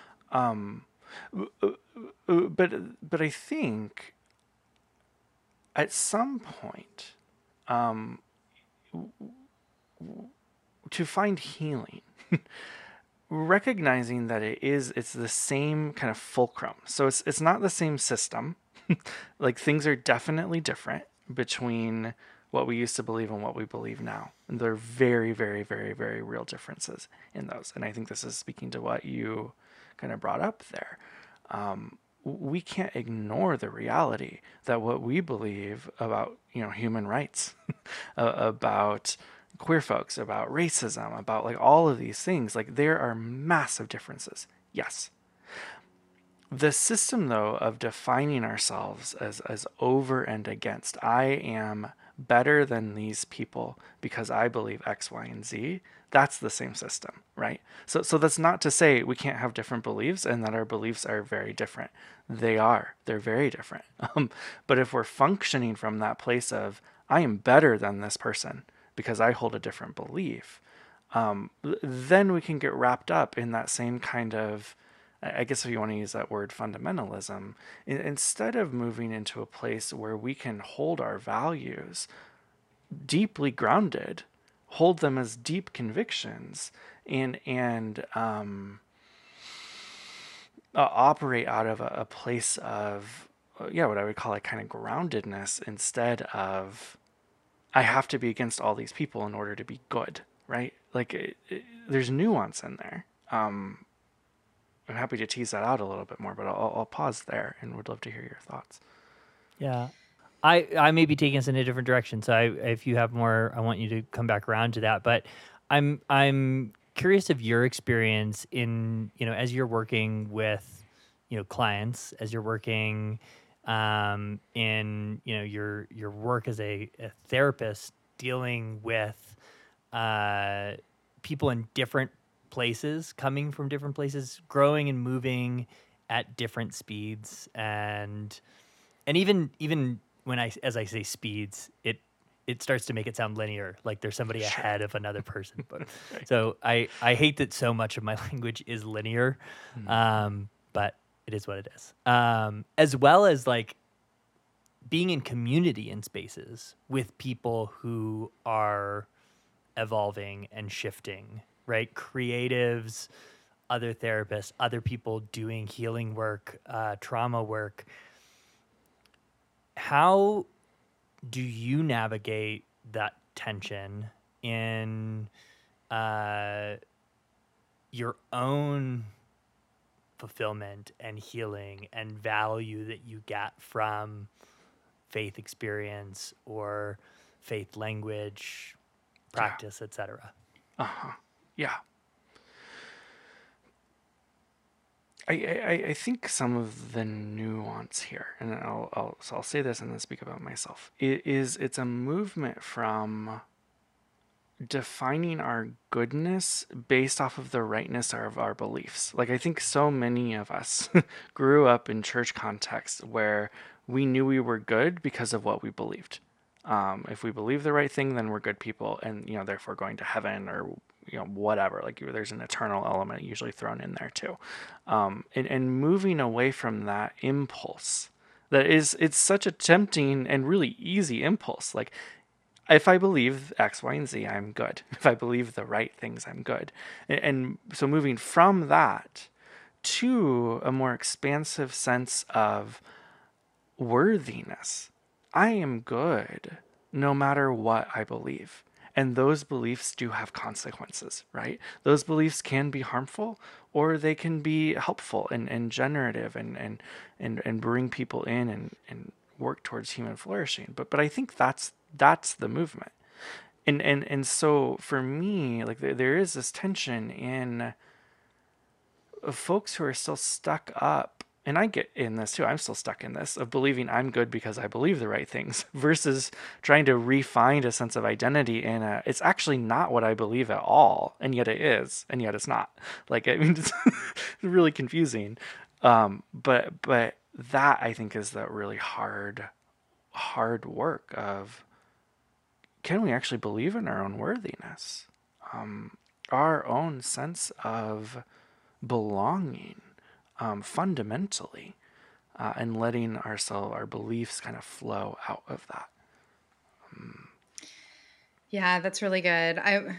But I think at some point, to find healing, recognizing that it's the same kind of fulcrum. So it's not the same system. Like, things are definitely different between what we used to believe and what we believe now. And there are very, very, very, very real differences in those. And I think this is speaking to what you kind of brought up there. We can't ignore the reality that what we believe about, human rights, about queer folks, about racism, about like all of these things, like there are massive differences. Yes. The system, though, of defining ourselves as over and against, I am better than these people because I believe X, Y, and Z, that's the same system, right? So that's not to say we can't have different beliefs and that our beliefs are very different. They are. They're very different. But if we're functioning from that place of, I am better than this person because I hold a different belief, then we can get wrapped up in that same kind of, I guess if you want to use that word, fundamentalism, instead of moving into a place where we can hold our values deeply grounded, hold them as deep convictions, and operate out of a place of, what I would call a kind of groundedness, instead of, I have to be against all these people in order to be good, right? Like, there's nuance in there. I'm happy to tease that out a little bit more, but I'll pause there and would love to hear your thoughts. Yeah. I may be taking us in a different direction. So if you have more, I want you to come back around to that. But I'm curious of your experience in, as you're working with, clients, as you're working in, your work as a therapist, dealing with people in different places, coming from different places, growing and moving at different speeds, and even when as I say speeds, it starts to make it sound linear, like there's somebody ahead of another person. But right. So I hate that so much of my language is linear, but it is what it is. As well as like being in community in spaces with people who are evolving and shifting, right? Creatives, other therapists, other people doing healing work, trauma work. How do you navigate that tension in your own fulfillment and healing and value that you get from faith experience or faith language, practice, etc.? Yeah. I think some of the nuance here, and I'll say this and then speak about myself, it's a movement from defining our goodness based off of the rightness of our beliefs. Like, I think so many of us grew up in church context where we knew we were good because of what we believed. If we believe the right thing, then we're good people, and therefore going to heaven, or whatever. Like, there's an eternal element usually thrown in there too, and moving away from that impulse. It's such a tempting and really easy impulse. Like, if I believe X, Y, and Z, I'm good. If I believe the right things, I'm good. And so moving from that to a more expansive sense of worthiness. I am good no matter what I believe. And those beliefs do have consequences, right? Those beliefs can be harmful, or they can be helpful and generative and bring people in and work towards human flourishing. But I think that's the movement. And so for me, like, there is this tension in folks who are still stuck up, and I get in this too, I'm still stuck in this, of believing I'm good because I believe the right things, versus trying to re-find a sense of identity in it's actually not what I believe at all, and yet it is, and yet it's not. Like, I mean, it's really confusing. But that, I think, is the really hard work of, can we actually believe in our own worthiness? Our own sense of belonging, fundamentally. and letting our beliefs kind of flow out of that. Yeah, that's really good.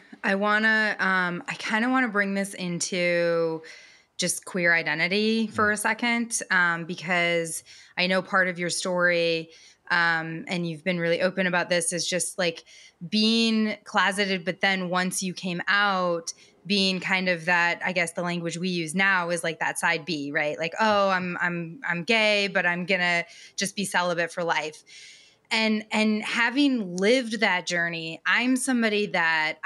I kind of want to bring this into just queer identity for a second, because I know part of your story, and you've been really open about this, is just like being closeted, but then once you came out, being kind of that, I guess the language we use now is like that side B, right? Like, oh, I'm gay, but I'm gonna just be celibate for life. And having lived that journey, I'm somebody that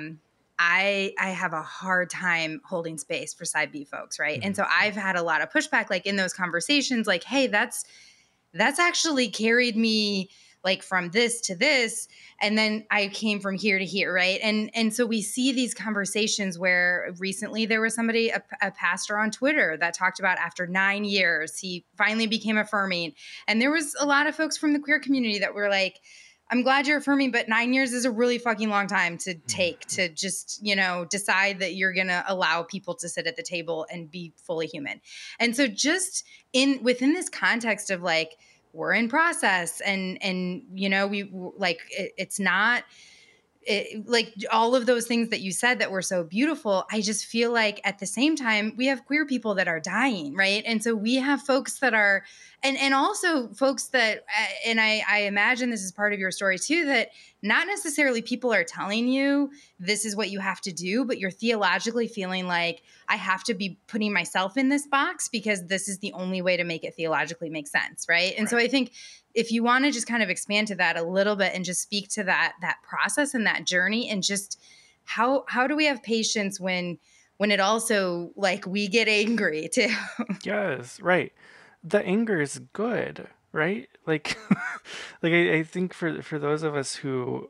I have a hard time holding space for side B folks, right? And so I've had a lot of pushback, like in those conversations, like, hey, that's actually carried me like from this to this, and then I came from here to here, right? And so we see these conversations where recently there was somebody, a pastor on Twitter, that talked about after 9 years he finally became affirming, and there was a lot of folks from the queer community that were like, I'm glad you're affirming, but 9 years is a really fucking long time to take to just, decide that you're going to allow people to sit at the table and be fully human. And so just within this context of like, we're in process, and we like it's not like all of those things that you said that were so beautiful. I just feel like at the same time we have queer people that are dying, right? And so we have folks that are, and also folks that, and I imagine this is part of your story too, that not necessarily people are telling you this is what you have to do, but you're theologically feeling like, I have to be putting myself in this box because this is the only way to make it theologically make sense, right? And so I think if you want to just kind of expand to that a little bit and just speak to that process and that journey, and just how do we have patience when it also, like, we get angry too? Yes, right. The anger is good, right? Like, like I think for those of us who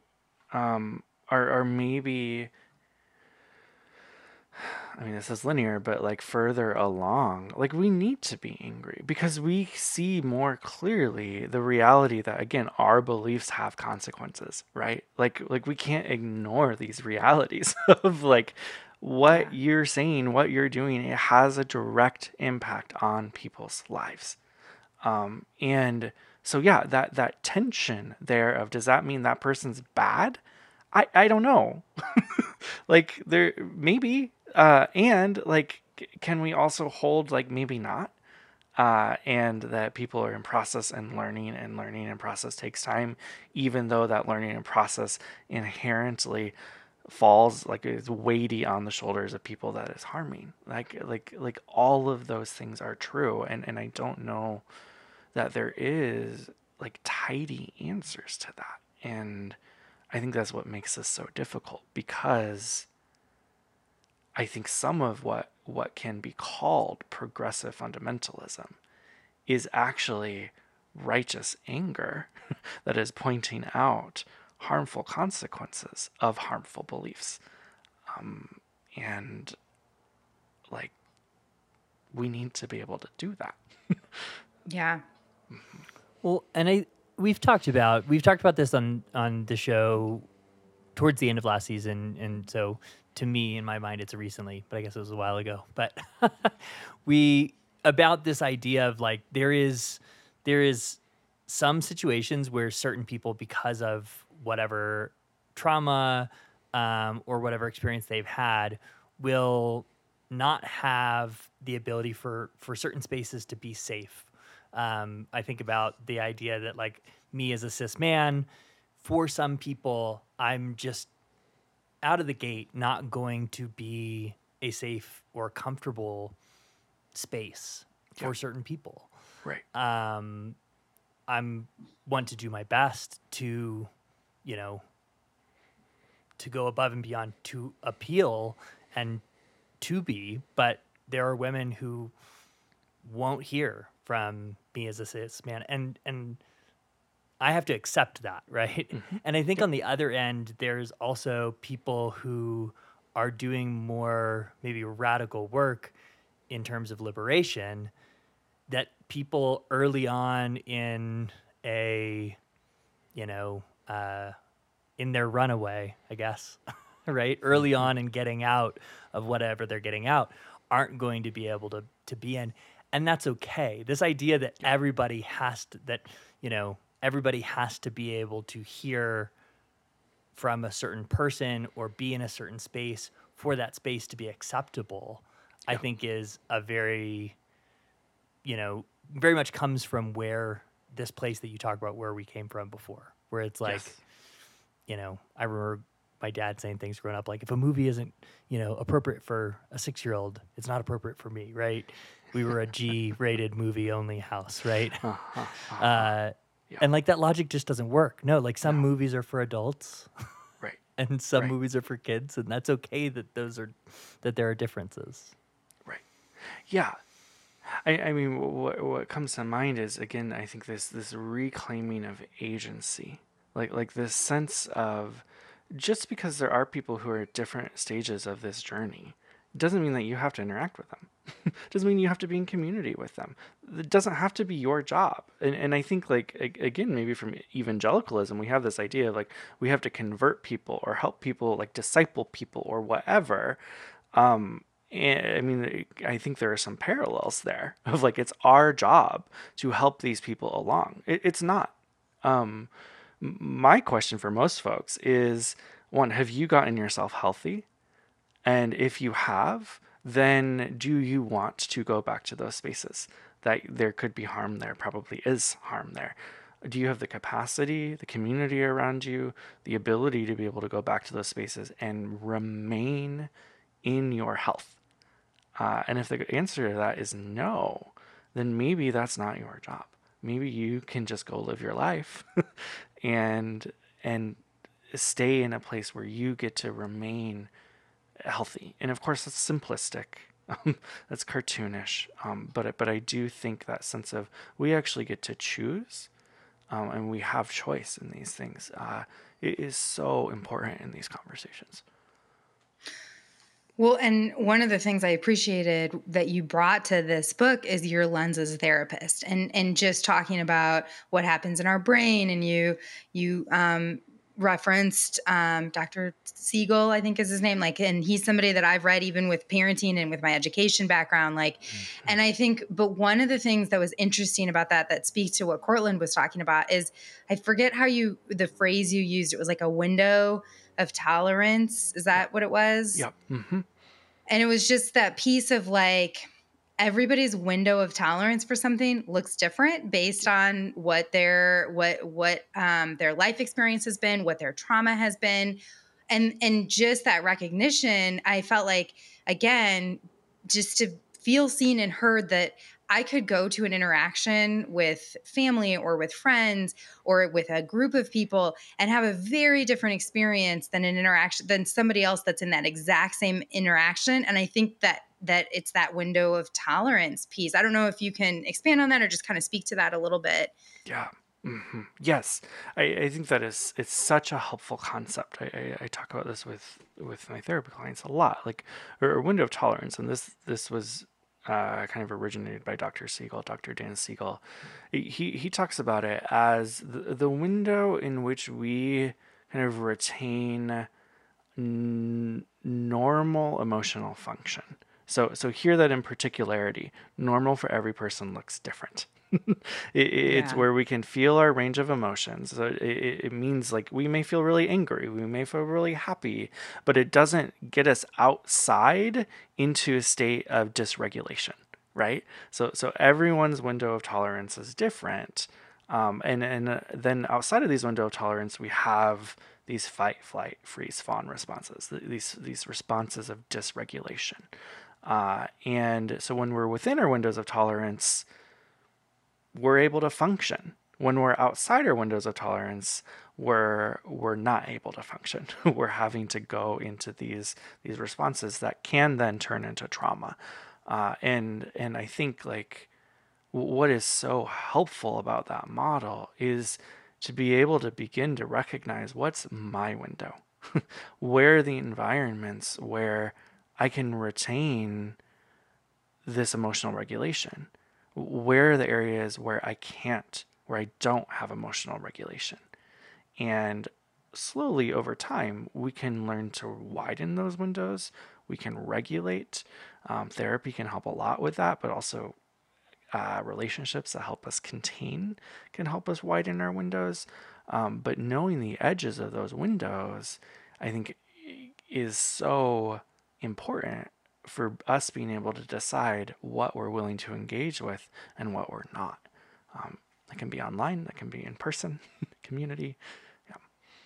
are maybe, I mean, this is linear, but like further along, like we need to be angry because we see more clearly the reality that, again, our beliefs have consequences, right? Like we can't ignore these realities of like what you're saying, what you're doing. It has a direct impact on people's lives. And so, yeah, that tension there of, does that mean that person's bad? I don't know. Like there maybe, and like, can we also hold like maybe not, and that people are in process and learning and process takes time, even though that learning and process inherently falls, like, is weighty on the shoulders of people that is harming. Like all of those things are true, and I don't know that there is like tidy answers to that. And I think that's what makes this so difficult, because I think some of what can be called progressive fundamentalism is actually righteous anger that is pointing out harmful consequences of harmful beliefs. And like, we need to be able to do that. Yeah. Well, and we've talked about this on the show towards the end of last season, and so to me, in my mind, it's recently, but I guess it was a while ago. But about this idea of like, there is some situations where certain people, because of whatever trauma or whatever experience they've had, will not have the ability for certain spaces to be safe. I think about the idea that, like, me as a cis man, for some people, I'm just out of the gate not going to be a safe or comfortable space for certain people. Right. I'm want to do my best to, to go above and beyond to appeal and to be, but there are women who won't hear from me as a cis man, and I have to accept that, right? Mm-hmm. And I think on the other end, there's also people who are doing more maybe radical work in terms of liberation, that people early on in a, in their runaway, I guess, right? Early on in getting out of whatever they're getting out, aren't going to be able to be in. And that's okay. This idea that everybody has to, everybody has to be able to hear from a certain person or be in a certain space for that space to be acceptable, I think is a very, very much comes from where this place that you talk about, where we came from before, where it's like, I remember my dad saying things growing up, like, if a movie isn't, appropriate for a 6-year-old, it's not appropriate for me, right? We were a G-rated movie only house, right? And like that logic just doesn't work. No, like some movies are for adults, Right. and some movies are for kids, and that's okay that there are differences. Right. Yeah. I mean, what comes to mind is, again, I think this reclaiming of agency, like this sense of, just because there are people who are at different stages of this journey, doesn't mean that you have to interact with them. Doesn't mean you have to be in community with them. It doesn't have to be your job. And I think, like, again, maybe from evangelicalism, we have this idea of, like, we have to convert people or help people, like disciple people or whatever. And I mean, I think there are some parallels there of, like, it's our job to help these people along. It's not. My question for most folks is, one, have you gotten yourself healthy? And if you have, then do you want to go back to those spaces? That there could be harm there, probably is harm there. Do you have the capacity, the community around you, the ability to be able to go back to those spaces and remain in your health? And if the answer to that is no, then maybe that's not your job. Maybe you can just go live your life and stay in a place where you get to remain healthy. And of course, that's simplistic. That's cartoonish. But I do think that sense of we actually get to choose, and we have choice in these things. It is so important in these conversations. Well, and one of the things I appreciated that you brought to this book is your lens as a therapist, and just talking about what happens in our brain. And you referenced Dr. Siegel, I think is his name. Like, and he's somebody that I've read even with parenting and with my education background. Like, and I think, but one of the things that was interesting about that speaks to what Cortland was talking about is, I forget the phrase you used. It was like a window of tolerance. Is that what it was? Yep. Mm-hmm. And it was just that piece of, like, everybody's window of tolerance for something looks different based on what their life experience has been, what their trauma has been. And just that recognition, I felt like, again, just to feel seen and heard, that I could go to an interaction with family or with friends or with a group of people and have a very different experience than somebody else that's in that exact same interaction. And I think that it's that window of tolerance piece. I don't know if you can expand on that or just kind of speak to that a little bit. Yeah. Mm-hmm. Yes. I think that it's such a helpful concept. I talk about this with my therapy clients a lot, like, or window of tolerance. And this was kind of originated by Dr. Siegel, Dr. Dan Siegel. He talks about it as the window in which we kind of retain normal emotional function. So hear that in particularity. Normal for every person looks different. It's where we can feel our range of emotions. So it means, like, we may feel really angry, we may feel really happy, but it doesn't get us outside into a state of dysregulation, right? So everyone's window of tolerance is different. And then outside of these window of tolerance, we have these fight, flight, freeze, fawn responses, these responses of dysregulation. And so when we're within our windows of tolerance, we're able to function. When we're outside our windows of tolerance, we're not able to function. We're having to go into these responses that can then turn into trauma. And I think, like, what is so helpful about that model is to be able to begin to recognize what's my window, where are the environments where I can retain this emotional regulation. Where are the areas where I don't have emotional regulation? And slowly over time, we can learn to widen those windows. We can regulate. Therapy can help a lot with that, but also relationships that help us contain can help us widen our windows. But knowing the edges of those windows, I think, is so important for us being able to decide what we're willing to engage with and what we're not. That can be online, that can be in person, community. Yeah.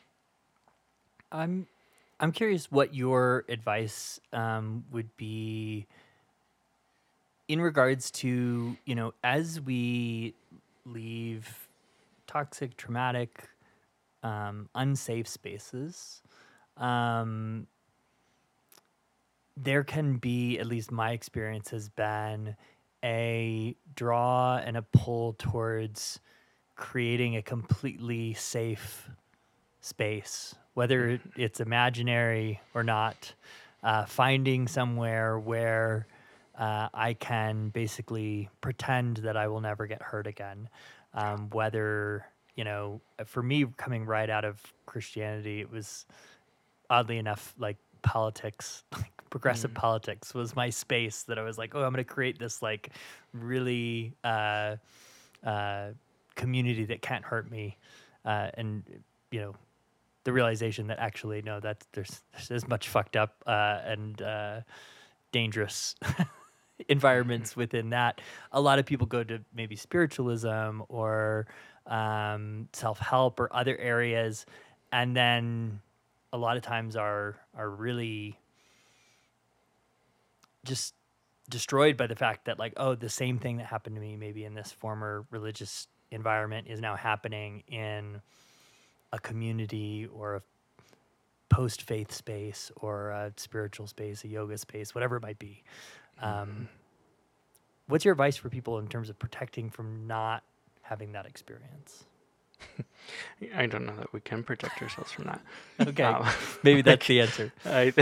I'm curious what your advice would be in regards to, as we leave toxic, traumatic, unsafe spaces, there can be, at least my experience has been, a draw and a pull towards creating a completely safe space, whether it's imaginary or not, finding somewhere where I can basically pretend that I will never get hurt again. Whether, for me, coming right out of Christianity, it was oddly enough like politics, like progressive politics was my space that I was like, oh, I'm going to create this like really community that can't hurt me. And, the realization that actually, no, that there's as much fucked up and dangerous environments within that. A lot of people go to maybe spiritualism or self-help or other areas, and then a lot of times are really just destroyed by the fact that, like, oh, the same thing that happened to me maybe in this former religious environment is now happening in a community or a post-faith space or a spiritual space, a yoga space, whatever it might be. What's your advice for people in terms of protecting from not having that experience? I don't know that we can protect ourselves from that. Okay, maybe that's the answer. I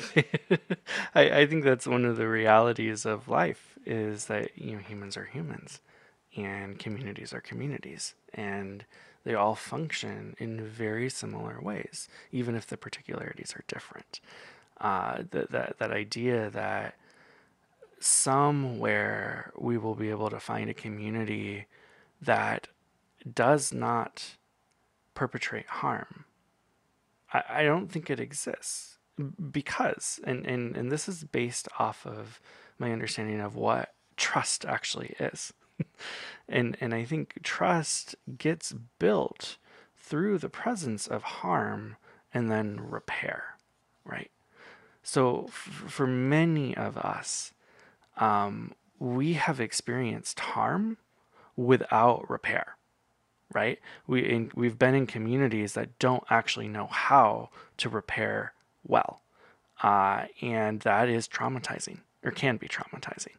think that's one of the realities of life, is that humans are humans, and communities are communities, and they all function in very similar ways, even if the particularities are different. That idea that somewhere we will be able to find a community that does not perpetrate harm, I don't think it exists, because, and this is based off of my understanding of what trust actually is. and I think trust gets built through the presence of harm and then repair, right? So for many of us, we have experienced harm without repair, right? We've been in communities that don't actually know how to repair well, and that is traumatizing, or can be traumatizing.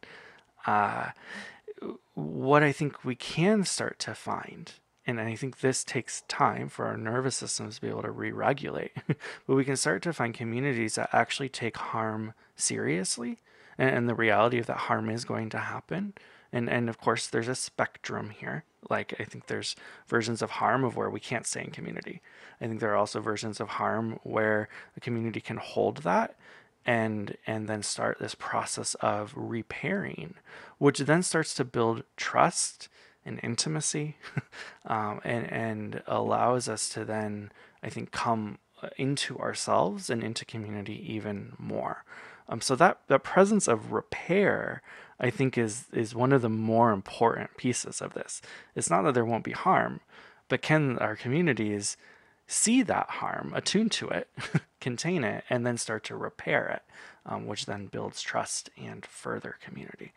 What I think we can start to find, and I think this takes time for our nervous systems to be able to re-regulate, but we can start to find communities that actually take harm seriously, and the reality of that harm is going to happen. And of course, there's a spectrum here. Like, I think there's versions of harm of where we can't stay in community. I think there are also versions of harm where the community can hold that and then start this process of repairing, which then starts to build trust and intimacy, and allows us to then, I think, come into ourselves and into community even more. So that presence of repair, I think, is one of the more important pieces of this. It's not that there won't be harm, but can our communities see that harm, attune to it, contain it, and then start to repair it, which then builds trust and further community.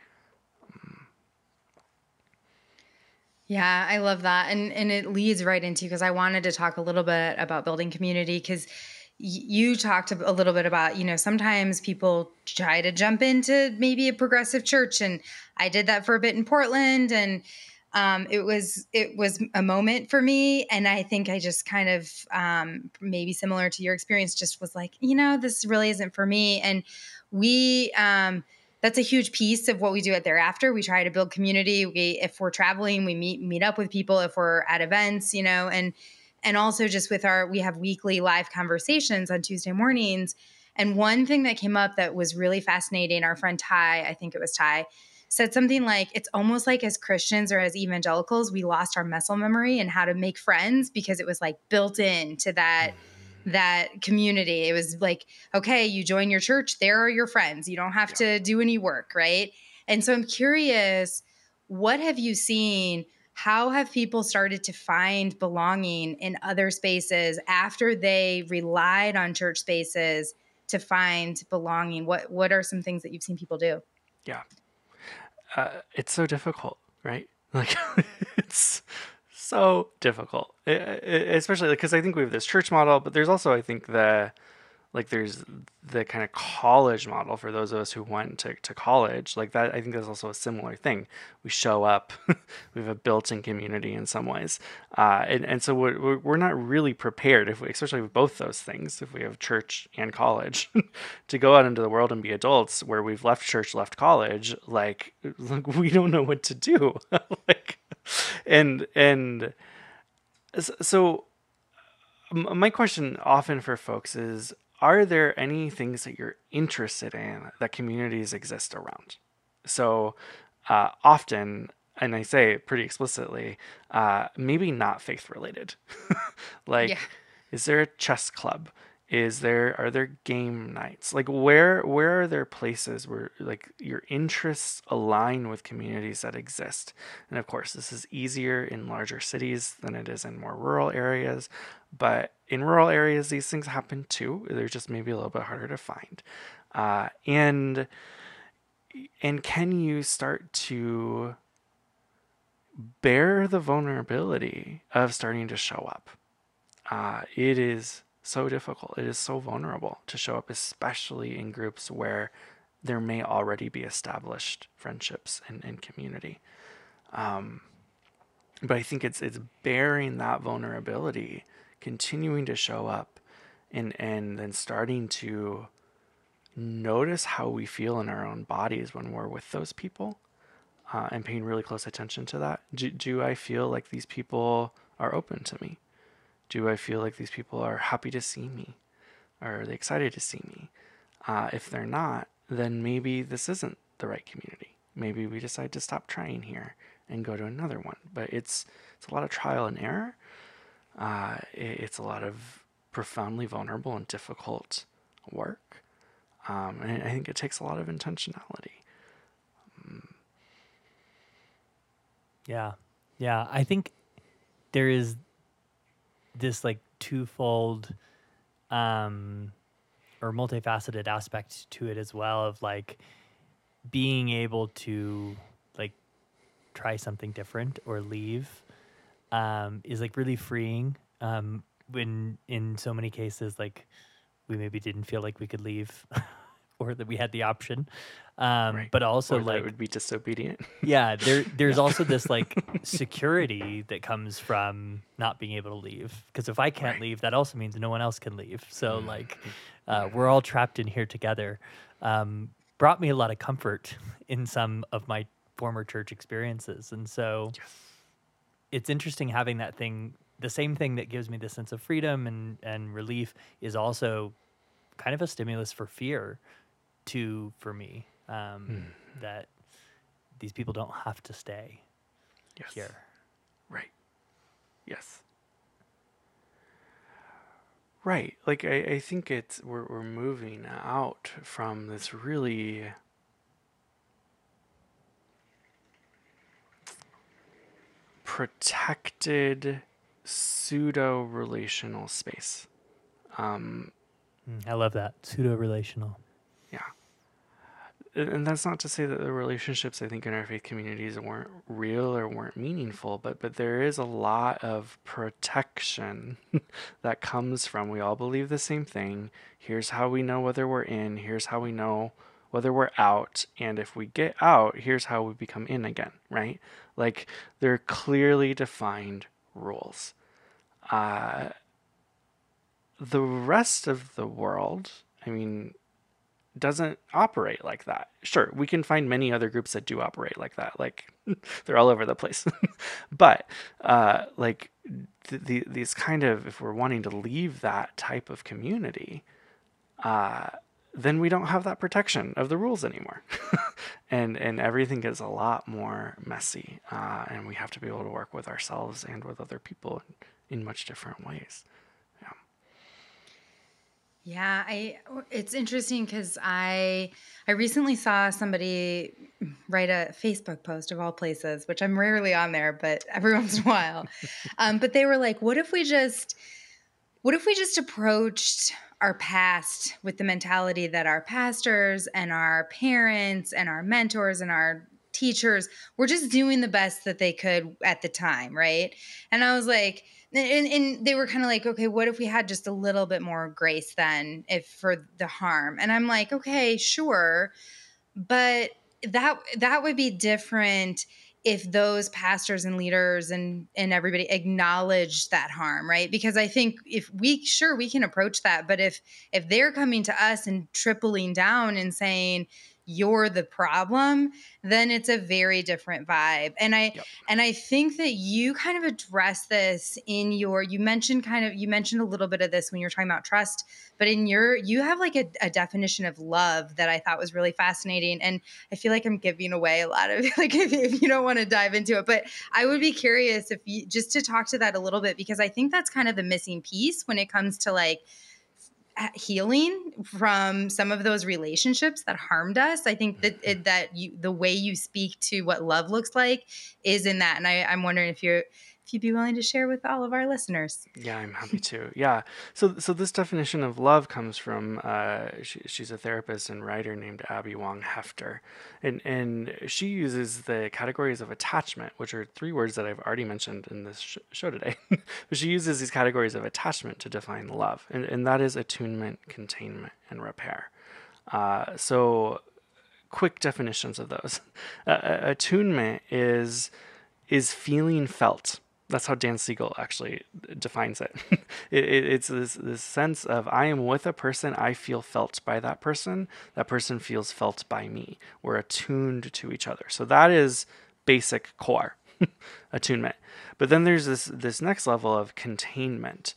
Yeah, I love that. And it leads right into, because I wanted to talk a little bit about building community, because you talked a little bit about, sometimes people try to jump into maybe a progressive church. And I did that for a bit in Portland, and it was a moment for me. And I think I just kind of, maybe similar to your experience, just was like, this really isn't for me. And we, that's a huge piece of what we do at Thereafter. We try to build community. If we're traveling, we meet up with people. If we're at events, and also just we have weekly live conversations on Tuesday mornings. And one thing that came up that was really fascinating, our friend Ty, I think it was Ty, said something like, it's almost like as Christians or as evangelicals, we lost our muscle memory and how to make friends because it was like built into that community. It was like, okay, you join your church, there are your friends. You don't have to do any work, right? And so I'm curious, what have you seen? How have people started to find belonging in other spaces after they relied on church spaces to find belonging? What are some things that you've seen people do? Yeah. It's so difficult, right? Like, it's so difficult, especially because I think we have this church model, but there's also, I think, there's the kind of college model for those of us who went to college. Like that, I think that's also a similar thing. We show up, we have a built-in community in some ways, and so we're not really prepared, especially with both those things, if we have church and college, to go out into the world and be adults where we've left church, left college, like we don't know what to do, like, and so my question often for folks is, are there any things that you're interested in that communities exist around? So often, and I say pretty explicitly, maybe not faith related. Like, is there a chess club? Are there game nights? Like, where are there places where like your interests align with communities that exist? And of course, this is easier in larger cities than it is in more rural areas. But in rural areas, these things happen too. They're just maybe a little bit harder to find. And can you start to bear the vulnerability of starting to show up? It is so difficult. It is so vulnerable to show up, especially in groups where there may already be established friendships and community. But I think it's bearing that vulnerability, continuing to show up, and then starting to notice how we feel in our own bodies when we're with those people, and paying really close attention to that. Do I feel like these people are open to me? Do I feel like these people are happy to see me? Are they excited to see me? If they're not, then maybe this isn't the right community. Maybe we decide to stop trying here and go to another one. But it's a lot of trial and error. It's a lot of profoundly vulnerable and difficult work. And I think it takes a lot of intentionality. Yeah. I think there is this like twofold or multifaceted aspect to it as well, of like being able to like try something different or leave is like really freeing, when in so many cases like we maybe didn't feel like we could leave or that we had the option, Right. but also Or that like it would be disobedient. yeah, there's also this like security that comes from not being able to leave, because if I can't leave, that also means no one else can leave. So like we're all trapped in here together. Brought me a lot of comfort in some of my former church experiences. And so it's interesting having that thing, the same thing that gives me the sense of freedom and relief is also kind of a stimulus for fear too, for me, that these people don't have to stay here. Right. Yes. Right. Like I think we're moving out from this really protected pseudo relational space. I love that. Pseudo relational. Yeah. And that's not to say that the relationships, I think, in our faith communities weren't real or weren't meaningful, but there is a lot of protection that comes from, we all believe the same thing. Here's how we know whether we're in. Here's how we know whether we're out. And if we get out, here's how we become in again, right? Like, there are clearly defined rules. The rest of the world, I mean, doesn't operate like that. Sure, we can find many other groups that do operate like that. Like, they're all over the place. But like these kind of, if we're wanting to leave that type of community, then we don't have that protection of the rules anymore. and everything gets a lot more messy. And we have to be able to work with ourselves and with other people in much different ways. Yeah. Yeah, it's interesting because I recently saw somebody write a Facebook post of all places, which I'm rarely on there, but every once in a while. But they were like, what if we just approached our past with the mentality that our pastors and our parents and our mentors and our teachers were just doing the best that they could at the time, right? And I was like, and they were kind of like, okay, what if we had just a little bit more grace then, if for the harm? And I'm like, okay, sure, but that would be different if those pastors and leaders and everybody acknowledged that harm, right? Because I think if we can approach that, but if they're coming to us and tripling down and saying you're the problem, then it's a very different vibe. And I think that you kind of address this in you mentioned a little bit of this when you were talking about trust, but you have like a definition of love that I thought was really fascinating. And I feel like I'm giving away a lot of like, if you don't want to dive into it, but I would be curious if you just to talk to that a little bit, because I think that's kind of the missing piece when it comes to like healing from some of those relationships that harmed us. I think that the way you speak to what love looks like is in that. And I'm wondering if you'd be willing to share with all of our listeners. Yeah, I'm happy to. Yeah. So this definition of love comes from she's a therapist and writer named Abby Wong Hefter, and she uses the categories of attachment, which are three words that I've already mentioned in this show today. But she uses these categories of attachment to define love, and that is attunement, containment, and repair. So quick definitions of those. Attunement is feeling felt. That's how Dan Siegel actually defines it. It's this sense of I am with a person, I feel felt by that person feels felt by me. We're attuned to each other. So that is basic core attunement. But then there's this next level of containment.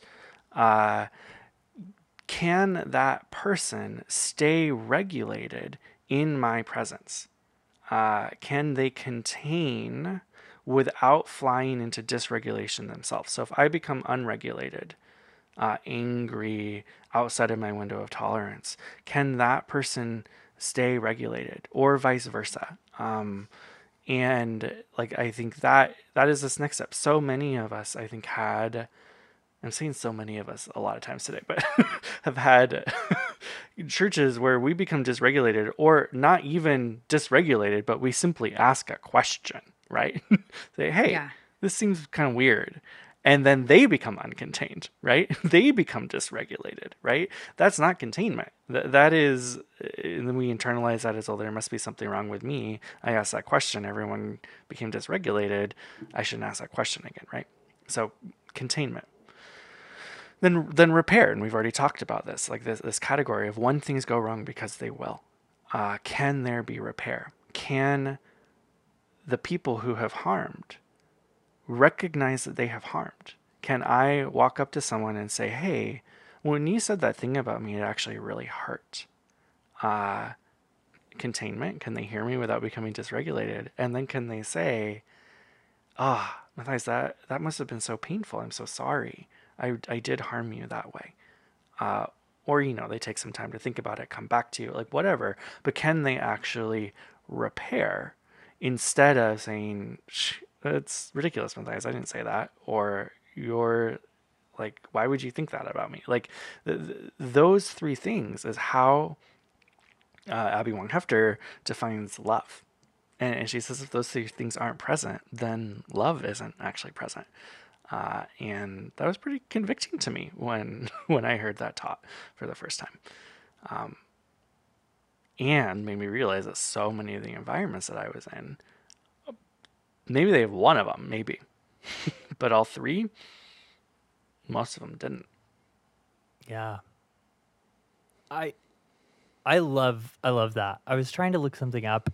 Can that person stay regulated in my presence? Can they contain without flying into dysregulation themselves? So if I become unregulated, angry, outside of my window of tolerance, can that person stay regulated, or vice versa? And like, I think that is this next step. So many of us, I think, I'm saying so many of us a lot of times today, but have had churches where we become dysregulated, or not even dysregulated, but we simply ask a question, right? Say, hey, This seems kind of weird. And then they become uncontained, right? They become dysregulated, right? That's not containment. That is, and then we internalize that as, oh, there must be something wrong with me. I asked that question. Everyone became dysregulated. I shouldn't ask that question again, right? So containment. Then repair, and we've already talked about this, like this category of when things go wrong, because they will. Can there be repair? Can the people who have harmed recognize that they have harmed? Can I walk up to someone and say, hey, when you said that thing about me, it actually really hurt? Containment, can they hear me without becoming dysregulated? And then can they say, Matthias, that must have been so painful. I'm so sorry. I did harm you that way. Or, they take some time to think about it, come back to you, like whatever. But can they actually repair instead of saying, it's ridiculous, Matthias, I didn't say that. Or you're like, why would you think that about me? Like those three things is how Abby Wong Hefter defines love. And she says if those three things aren't present, then love isn't actually present. And that was pretty convicting to me when I heard that taught for the first time. And made me realize that so many of the environments that I was in, maybe they have one of them, maybe. But all three, most of them didn't. Yeah. I love that. I was trying to look something up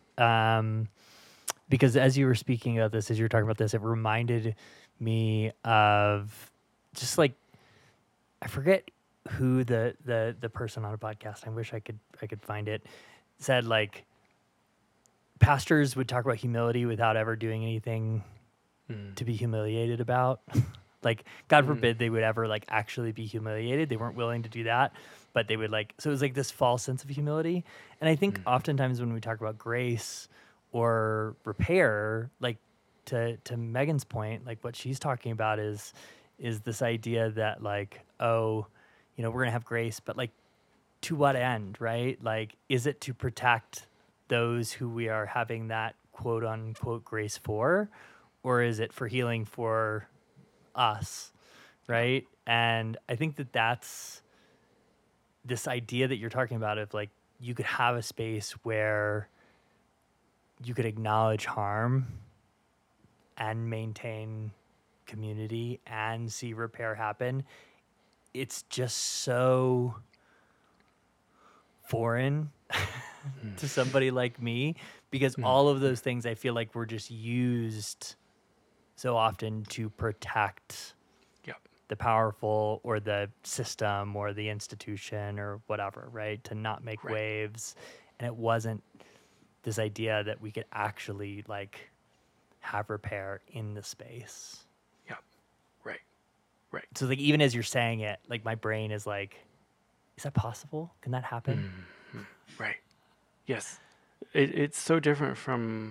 because as you were speaking about this, as you were talking about this, it reminded me of just like, I forget who the person on a podcast, I wish I could find it, said like pastors would talk about humility without ever doing anything to be humiliated about. Like, God forbid they would ever like actually be humiliated. They weren't willing to do that, but they would like, so it was like this false sense of humility. And I think oftentimes when we talk about grace or repair, like to Megan's point, like what she's talking about is this idea that like, oh, you know, we're going to have grace, but like to what end, right? Like, is it to protect those who we are having that quote unquote grace for, or is it for healing for us, right? And I think that that's this idea that you're talking about of like you could have a space where you could acknowledge harm and maintain community and see repair happen. It's just so foreign to somebody like me, because all of those things I feel like were just used so often to protect the powerful or the system or the institution or whatever, right? To not make waves. And it wasn't this idea that we could actually like have repair in the space. Yep. Right. So like even as you're saying it, like my brain is like, is that possible? Can that happen? Right. Yes. It's so different from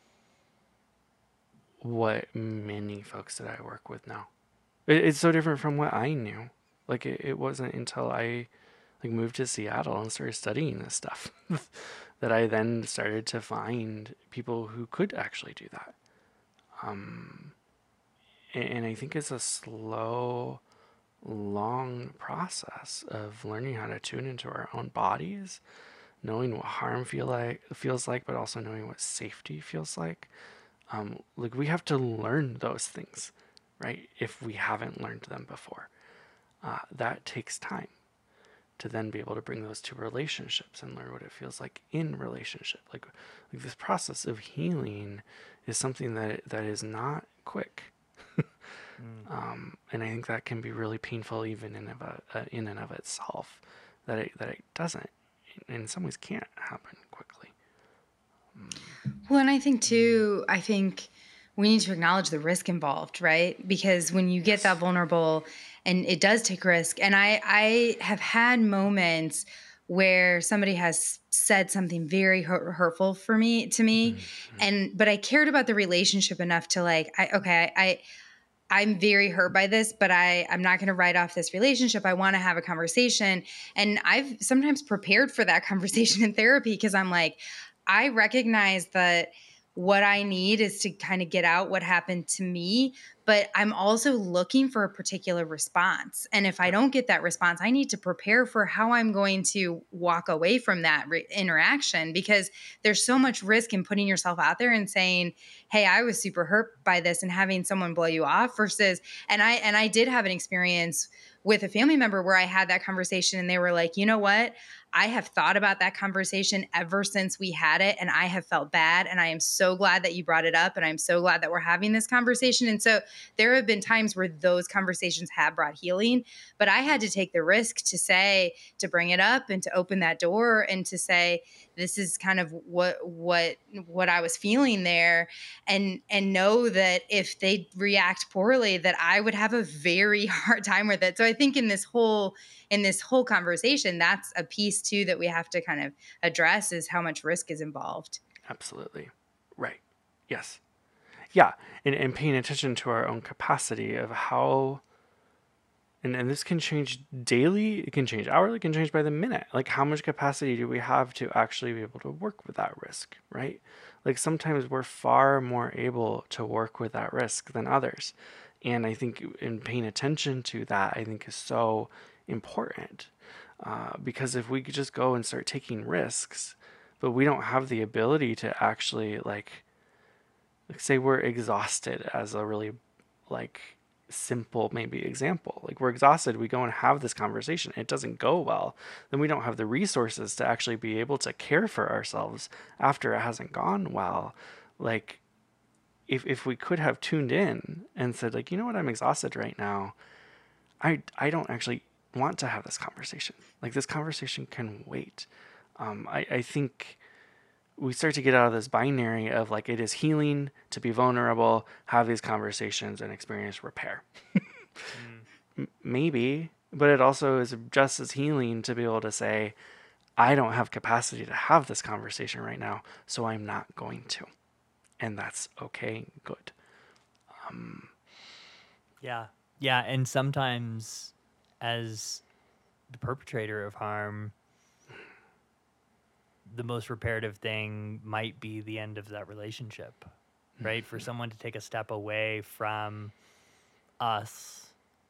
what many folks that I work with now. It's so different from what I knew. Like it wasn't until I like moved to Seattle and started studying this stuff that I then started to find people who could actually do that. And I think it's a slow, long process of learning how to tune into our own bodies, knowing what harm feels like, but also knowing what safety feels like. Like we have to learn those things, right? If we haven't learned them before, that takes time to then be able to bring those to relationships and learn what it feels like in relationship. Like this process of healing is something that is not quick. And I think that can be really painful even in and of itself, that it doesn't, in some ways can't happen quickly. Well, and I think we need to acknowledge the risk involved, right? Because when you get that vulnerable, and it does take risk. And I have had moments where somebody has said something very hurtful to me, but I cared about the relationship enough to like, I'm very hurt by this, but I'm not going to write off this relationship. I want to have a conversation. And I've sometimes prepared for that conversation in therapy because I'm like, I recognize that what I need is to kind of get out what happened to me, but I'm also looking for a particular response. And if I don't get that response, I need to prepare for how I'm going to walk away from that interaction, because there's so much risk in putting yourself out there and saying, hey, I was super hurt by this, and having someone blow you off versus, and I did have an experience with a family member where I had that conversation and they were like, you know what? I have thought about that conversation ever since we had it, and I have felt bad. And I am so glad that you brought it up. And I'm so glad that we're having this conversation. And so there have been times where those conversations have brought healing, but I had to take the risk to bring it up and to open that door and to say, this is kind of what I was feeling there, and know that if they react poorly, that I would have a very hard time with it. So I think in this whole conversation, that's a piece too that we have to kind of address, is how much risk is involved. Absolutely. Right. Yes. Yeah. And paying attention to our own capacity of how, and this can change daily, it can change hourly, it can change by the minute. Like how much capacity do we have to actually be able to work with that risk, right? Like sometimes we're far more able to work with that risk than others. And I think in paying attention to that, I think is so important. Because if we could just go and start taking risks, but we don't have the ability to actually like say we're exhausted, as a really like simple maybe example, like we're exhausted, we go and have this conversation, it doesn't go well, then we don't have the resources to actually be able to care for ourselves after it hasn't gone well. Like if we could have tuned in and said like, you know what, I'm exhausted right now, I don't actually want to have this conversation. Like, this conversation can wait. I think we start to get out of this binary of like, it is healing to be vulnerable, have these conversations, and experience repair. Maybe, but it also is just as healing to be able to say, I don't have capacity to have this conversation right now, so I'm not going to. And that's okay, good. Yeah. Yeah. And sometimes, as the perpetrator of harm, the most reparative thing might be the end of that relationship, right? For someone to take a step away from us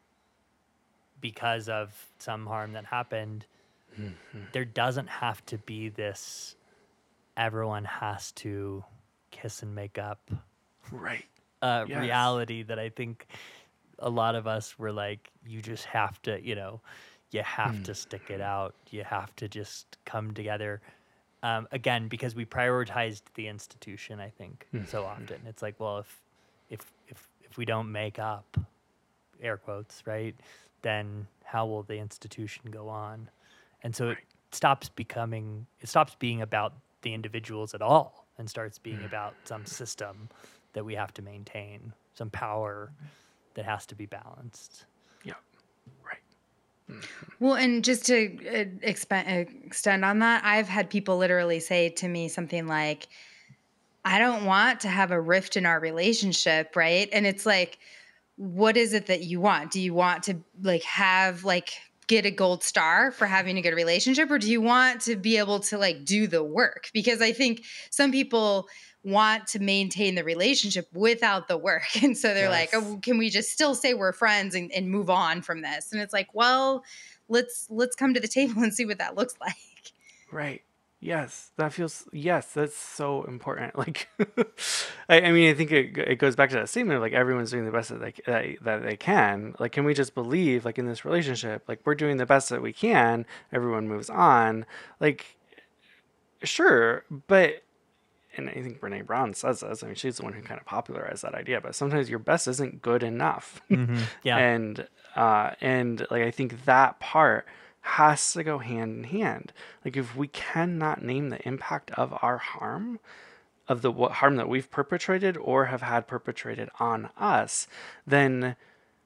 because of some harm that happened, there doesn't have to be this everyone has to kiss and make up Right. Yes. reality that I think a lot of us were like, you just have to, you have to stick it out. You have to just come together. Again, because we prioritized the institution, I think, so often. It's like, well, if we don't make up, air quotes, right, then how will the institution go on? And so it stops being about the individuals at all and starts being about some system that we have to maintain, some power that has to be balanced. Yeah. Right. Well, and just to extend on that, I've had people literally say to me something like, I don't want to have a rift in our relationship, right? And it's like, what is it that you want? Do you want to get a gold star for having a good relationship, or do you want to be able to do the work? Because I think some people want to maintain the relationship without the work. And so they're like, oh, can we just still say we're friends and move on from this? And it's like, well, let's come to the table and see what that looks like. Right. Yes, that's so important. Like, I mean, I think it goes back to that statement of like, everyone's doing the best that they can. Like, can we just believe, like, in this relationship, like, we're doing the best that we can, everyone moves on. Like, sure, but, and I think Brene Brown says this, I mean, she's the one who kind of popularized that idea, but sometimes your best isn't good enough. Yeah. And like, I think that part has to go hand in hand. Like, if we cannot name the impact of our harm, of the harm that we've perpetrated or have had perpetrated on us, then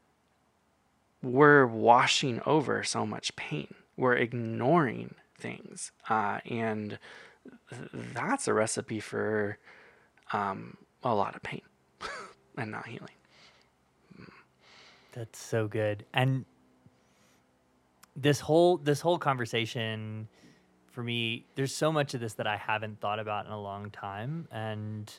we're washing over so much pain. We're ignoring things. And that's a recipe for a lot of pain and not healing. That's so good. And this whole conversation, for me, there's so much of this that I haven't thought about in a long time, and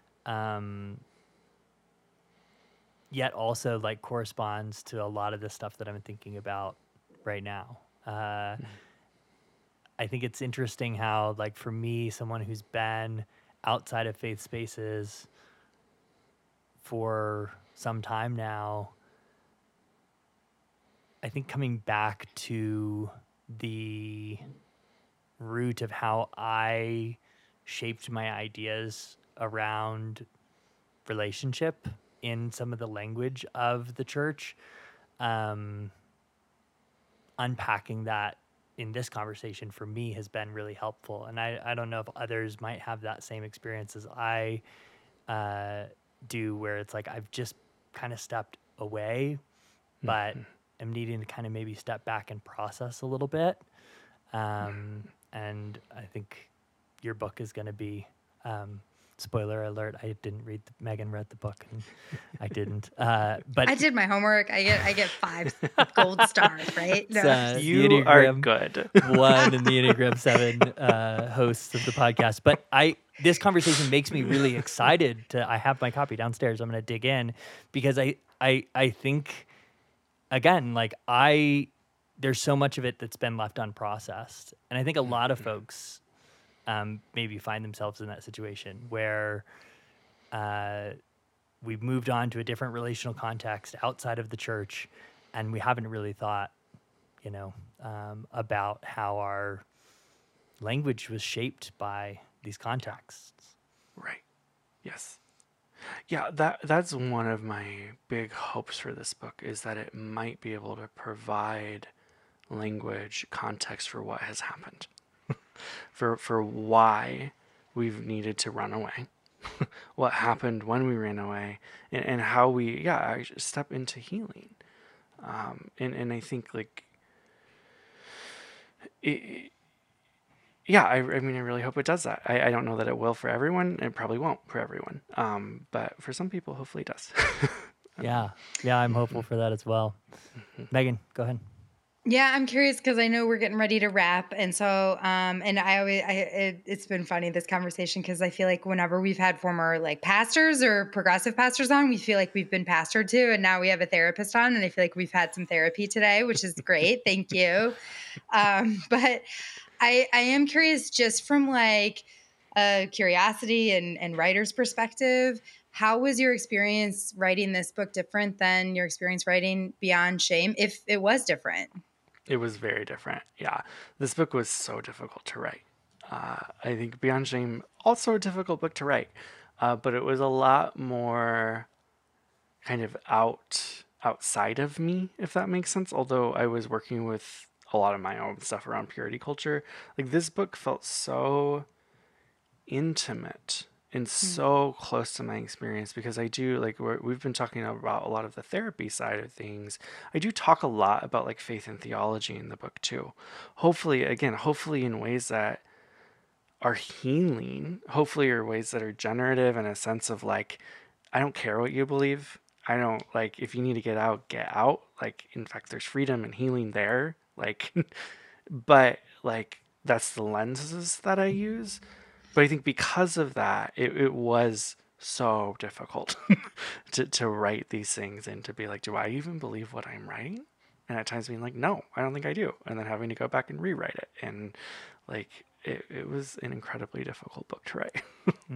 yet also like corresponds to a lot of the stuff that I'm thinking about right now. I think it's interesting how, like, for me, someone who's been outside of faith spaces for some time now, I think coming back to the root of how I shaped my ideas around relationship in some of the language of the church, unpacking that in this conversation for me has been really helpful. And I don't know if others might have that same experience as I do, where it's like I've just kind of stepped away, but I'm needing to kind of maybe step back and process a little bit. And I think your book is going to be, spoiler alert, I didn't read, Megan read the book and I didn't, but I did my homework. I get 5 gold stars, right? No. You are good. 1 and the Enneagram 7 hosts of the podcast. But this conversation makes me really excited I have my copy downstairs. I'm going to dig in because I think, again, like there's so much of it that's been left unprocessed. And I think a lot of folks maybe find themselves in that situation where we've moved on to a different relational context outside of the church, and we haven't really thought, about how our language was shaped by these contexts. Right. Yes. Yeah, that's one of my big hopes for this book, is that it might be able to provide language, context for what has happened, for why we've needed to run away, what happened when we ran away, and how we step into healing. And I think like it, I mean, I really hope it does that. I don't know that it will for everyone. It probably won't for everyone. But for some people, hopefully it does. Yeah. I'm hopeful for that as well. Megan, go ahead. Yeah, I'm curious because I know we're getting ready to wrap, and so and it's been funny this conversation because I feel like whenever we've had former like pastors or progressive pastors on, we feel like we've been pastored to, and now we have a therapist on, and I feel like we've had some therapy today, which is great. Thank you. But I am curious just from like a curiosity and writer's perspective. How was your experience writing this book different than your experience writing Beyond Shame, if it was different? It was very different. Yeah. This book was so difficult to write. I think Beyond Shame, also a difficult book to write, but it was a lot more kind of outside of me, if that makes sense. Although I was working with a lot of my own stuff around purity culture, like this book felt so intimate and so close to my experience because I do like we've been talking about a lot of the therapy side of things. I do talk a lot about like faith and theology in the book too. Hopefully in ways that are healing, hopefully are ways that are generative in a sense of like, I don't care what you believe. I don't like if you need to get out. Like in fact, there's freedom and healing there. Like, but like that's the lenses that I use. But I think because of that, it was so difficult to write these things and to be like, do I even believe what I'm writing? And at times being like, no, I don't think I do. And then having to go back and rewrite it. And like, it was an incredibly difficult book to write.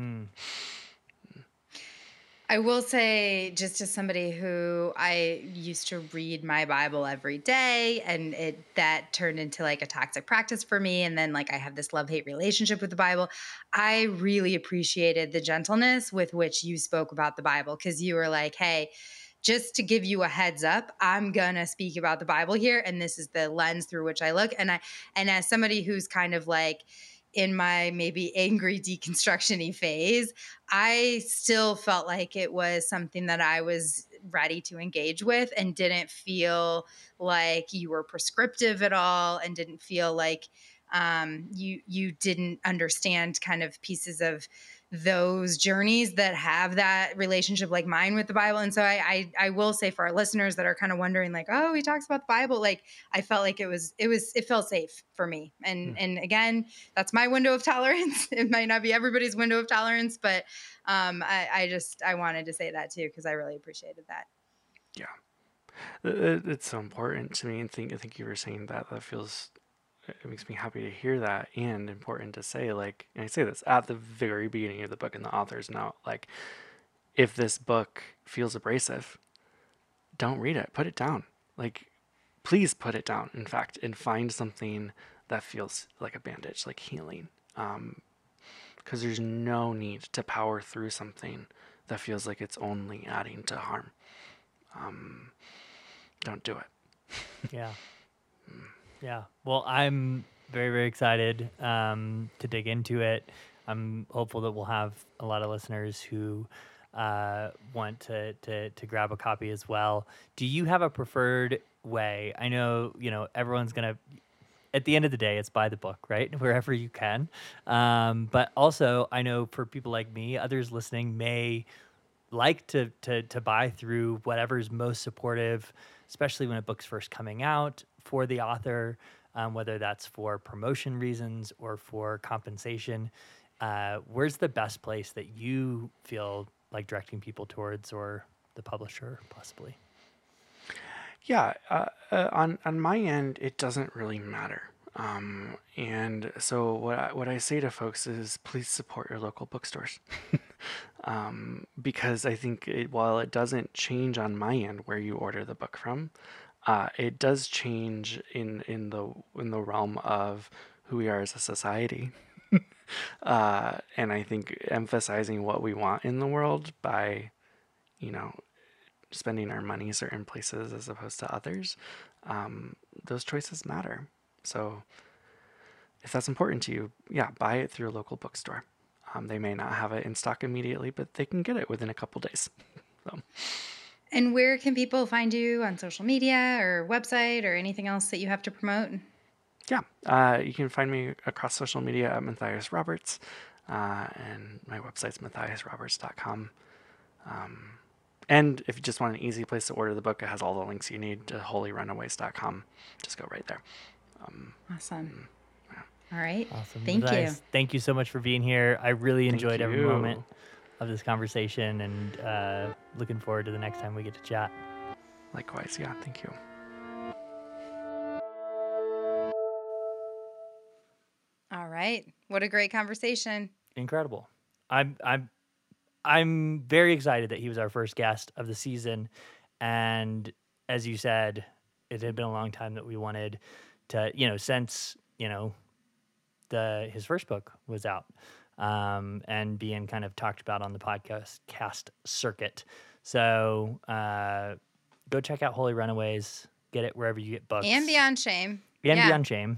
I will say, just as somebody who I used to read my Bible every day, and that turned into like a toxic practice for me, and then like I have this love-hate relationship with the Bible. I really appreciated the gentleness with which you spoke about the Bible, because you were like, "Hey, just to give you a heads up, I'm gonna speak about the Bible here, and this is the lens through which I look." And as somebody who's kind of like in my maybe angry deconstruction-y phase, I still felt like it was something that I was ready to engage with and didn't feel like you were prescriptive at all and didn't feel like you didn't understand kind of pieces of those journeys that have that relationship like mine with the Bible. And so I will say for our listeners that are kind of wondering like, oh, he talks about the Bible. Like I felt like it felt safe for me. And again, that's my window of tolerance. It might not be everybody's window of tolerance, but I wanted to say that too, because I really appreciated that. Yeah. It's so important to me. And I think you were saying that it makes me happy to hear that and important to say, like, and I say this at the very beginning of the book in the author's note, like, if this book feels abrasive, don't read it, put it down. Like, please put it down, in fact, and find something that feels like a bandage, like healing. Because there's no need to power through something that feels like it's only adding to harm. Don't do it. Yeah. Yeah. Well, I'm very, very excited to dig into it. I'm hopeful that we'll have a lot of listeners who want to grab a copy as well. Do you have a preferred way? I know, everyone's going to, at the end of the day, it's buy the book, right? Wherever you can. But also, I know for people like me, others listening may like to buy through whatever's most supportive, especially when a book's first coming out for the author, whether that's for promotion reasons or for compensation. Where's the best place that you feel like directing people towards, or the publisher possibly? Yeah, on my end, it doesn't really matter. And so what I say to folks is, please support your local bookstores, because I think while it doesn't change on my end where you order the book from, it does change in the realm of who we are as a society. And I think emphasizing what we want in the world by, spending our money certain places as opposed to others, those choices matter. So if that's important to you, yeah, buy it through a local bookstore. They may not have it in stock immediately, but they can get it within a couple days. So. And where can people find you on social media or website or anything else that you have to promote? Yeah, you can find me across social media at Matthias Roberts, and my website's matthiasroberts.com. And if you just want an easy place to order the book, it has all the links you need to holyrunaways.com. Just go right there. Awesome. All right. Awesome. Thank you. Thank you so much for being here. I really enjoyed every you. moment of this conversation, and looking forward to the next time we get to chat. Likewise. Yeah. Thank you. All right. What a great conversation. Incredible. I'm very excited that he was our first guest of the season, and as you said, it had been a long time that we wanted to, since his first book was out, and being kind of talked about on the podcast circuit. So go check out Holy Runaways. Get it wherever you get books. And Beyond Shame. Beyond Shame.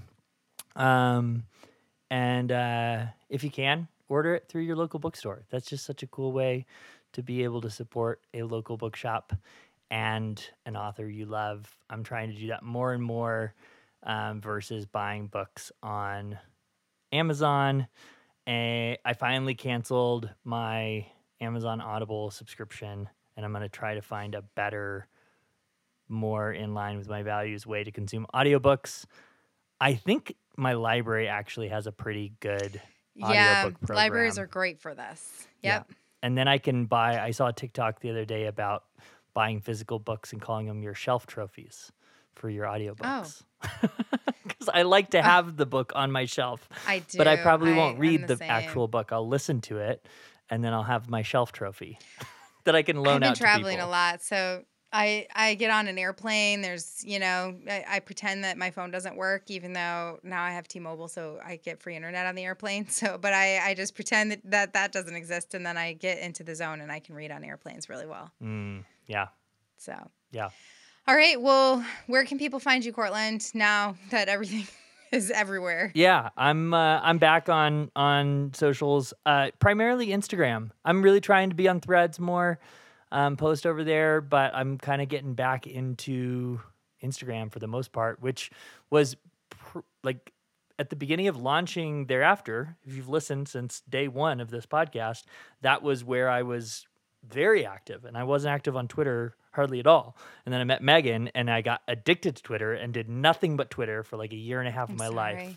And if you can, order it through your local bookstore. That's just such a cool way to be able to support a local bookshop and an author you love. I'm trying to do that more and more versus buying books on Amazon. I finally canceled my Amazon Audible subscription, and I'm going to try to find a better, more in line with my values way to consume audiobooks. I think my library actually has a pretty good audiobook program. Libraries are great for this. Yep. Yeah. And then I saw a TikTok the other day about buying physical books and calling them your shelf trophies for your audiobooks. Because I like to have the book on my shelf. I do. But I probably won't read the same. actual book. I'll listen to it, and then I'll have my shelf trophy that I can loan out to people. I've been traveling a lot, so I get on an airplane. There's, I pretend that my phone doesn't work, even though now I have T-Mobile, so I get free internet on the airplane. So, but I just pretend that doesn't exist, and then I get into the zone and I can read on airplanes really well. Yeah. So. Yeah. All right. Well, where can people find you, Courtland, now that everything is everywhere? Yeah, I'm back on socials, primarily Instagram. I'm really trying to be on Threads more. Post over there, but I'm kind of getting back into Instagram for the most part, which was at the beginning of launching thereafter. If you've listened since day one of this podcast, that was where I was very active, and I wasn't active on Twitter hardly at all. And then I met Megan, and I got addicted to Twitter and did nothing but Twitter for like a year and a half of my life.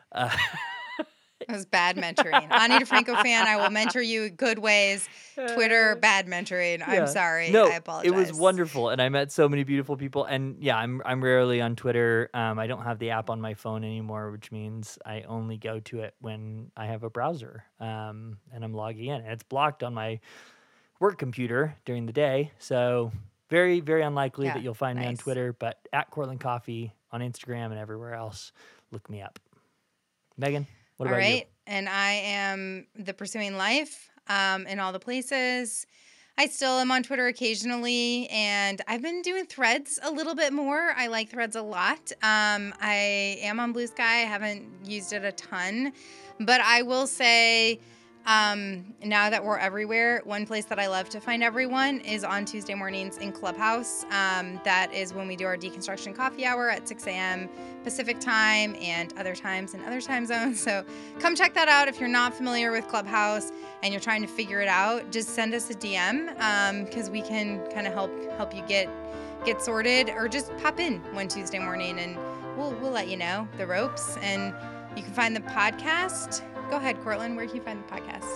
It was bad mentoring. Ani DeFranco fan, I will mentor you good ways. Twitter, bad mentoring. Yeah. I'm sorry. No, I apologize. It was wonderful, and I met so many beautiful people. And yeah, I'm rarely on Twitter. I don't have the app on my phone anymore, which means I only go to it when I have a browser, and I'm logging in. And it's blocked on my work computer during the day, so very, very unlikely that you'll find me on Twitter. But at Cortland Coffee on Instagram and everywhere else, look me up. Megan? What about you? And I am the Pursuing Life in all the places. I still am on Twitter occasionally, and I've been doing Threads a little bit more. I like Threads a lot. I am on Blue Sky. I haven't used it a ton, but I will say now that we're everywhere, one place that I love to find everyone is on Tuesday mornings in Clubhouse. That is when we do our deconstruction coffee hour at 6 a.m. Pacific time and other times in other time zones. So come check that out. If you're not familiar with Clubhouse and you're trying to figure it out, just send us a DM because we can kind of help you get sorted, or just pop in one Tuesday morning and we'll let you know the ropes. And you can find the podcast. Go ahead, Courtland. Where can you find the podcast?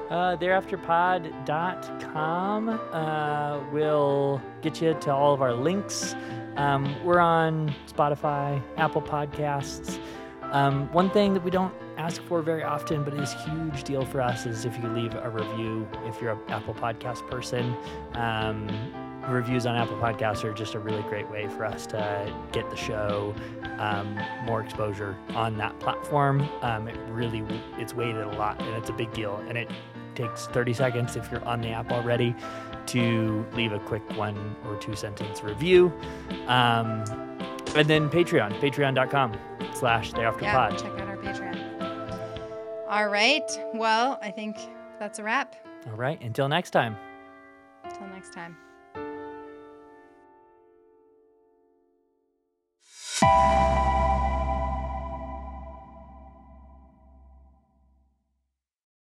Thereafterpod.com will get you to all of our links. We're on Spotify, Apple Podcasts. One thing that we don't ask for very often, but is a huge deal for us, is if you leave a review. If you're an Apple Podcast person, reviews on Apple Podcasts are just a really great way for us to get the show more exposure on that platform. It's weighted a lot, and it's a big deal, and it takes 30 seconds if you're on the app already to leave a quick 1 or 2 sentence review. And then patreon.com/dayafterpod. Yeah, check out our Patreon. All right. Well, I think that's a wrap. All right. Until next time. Until next time.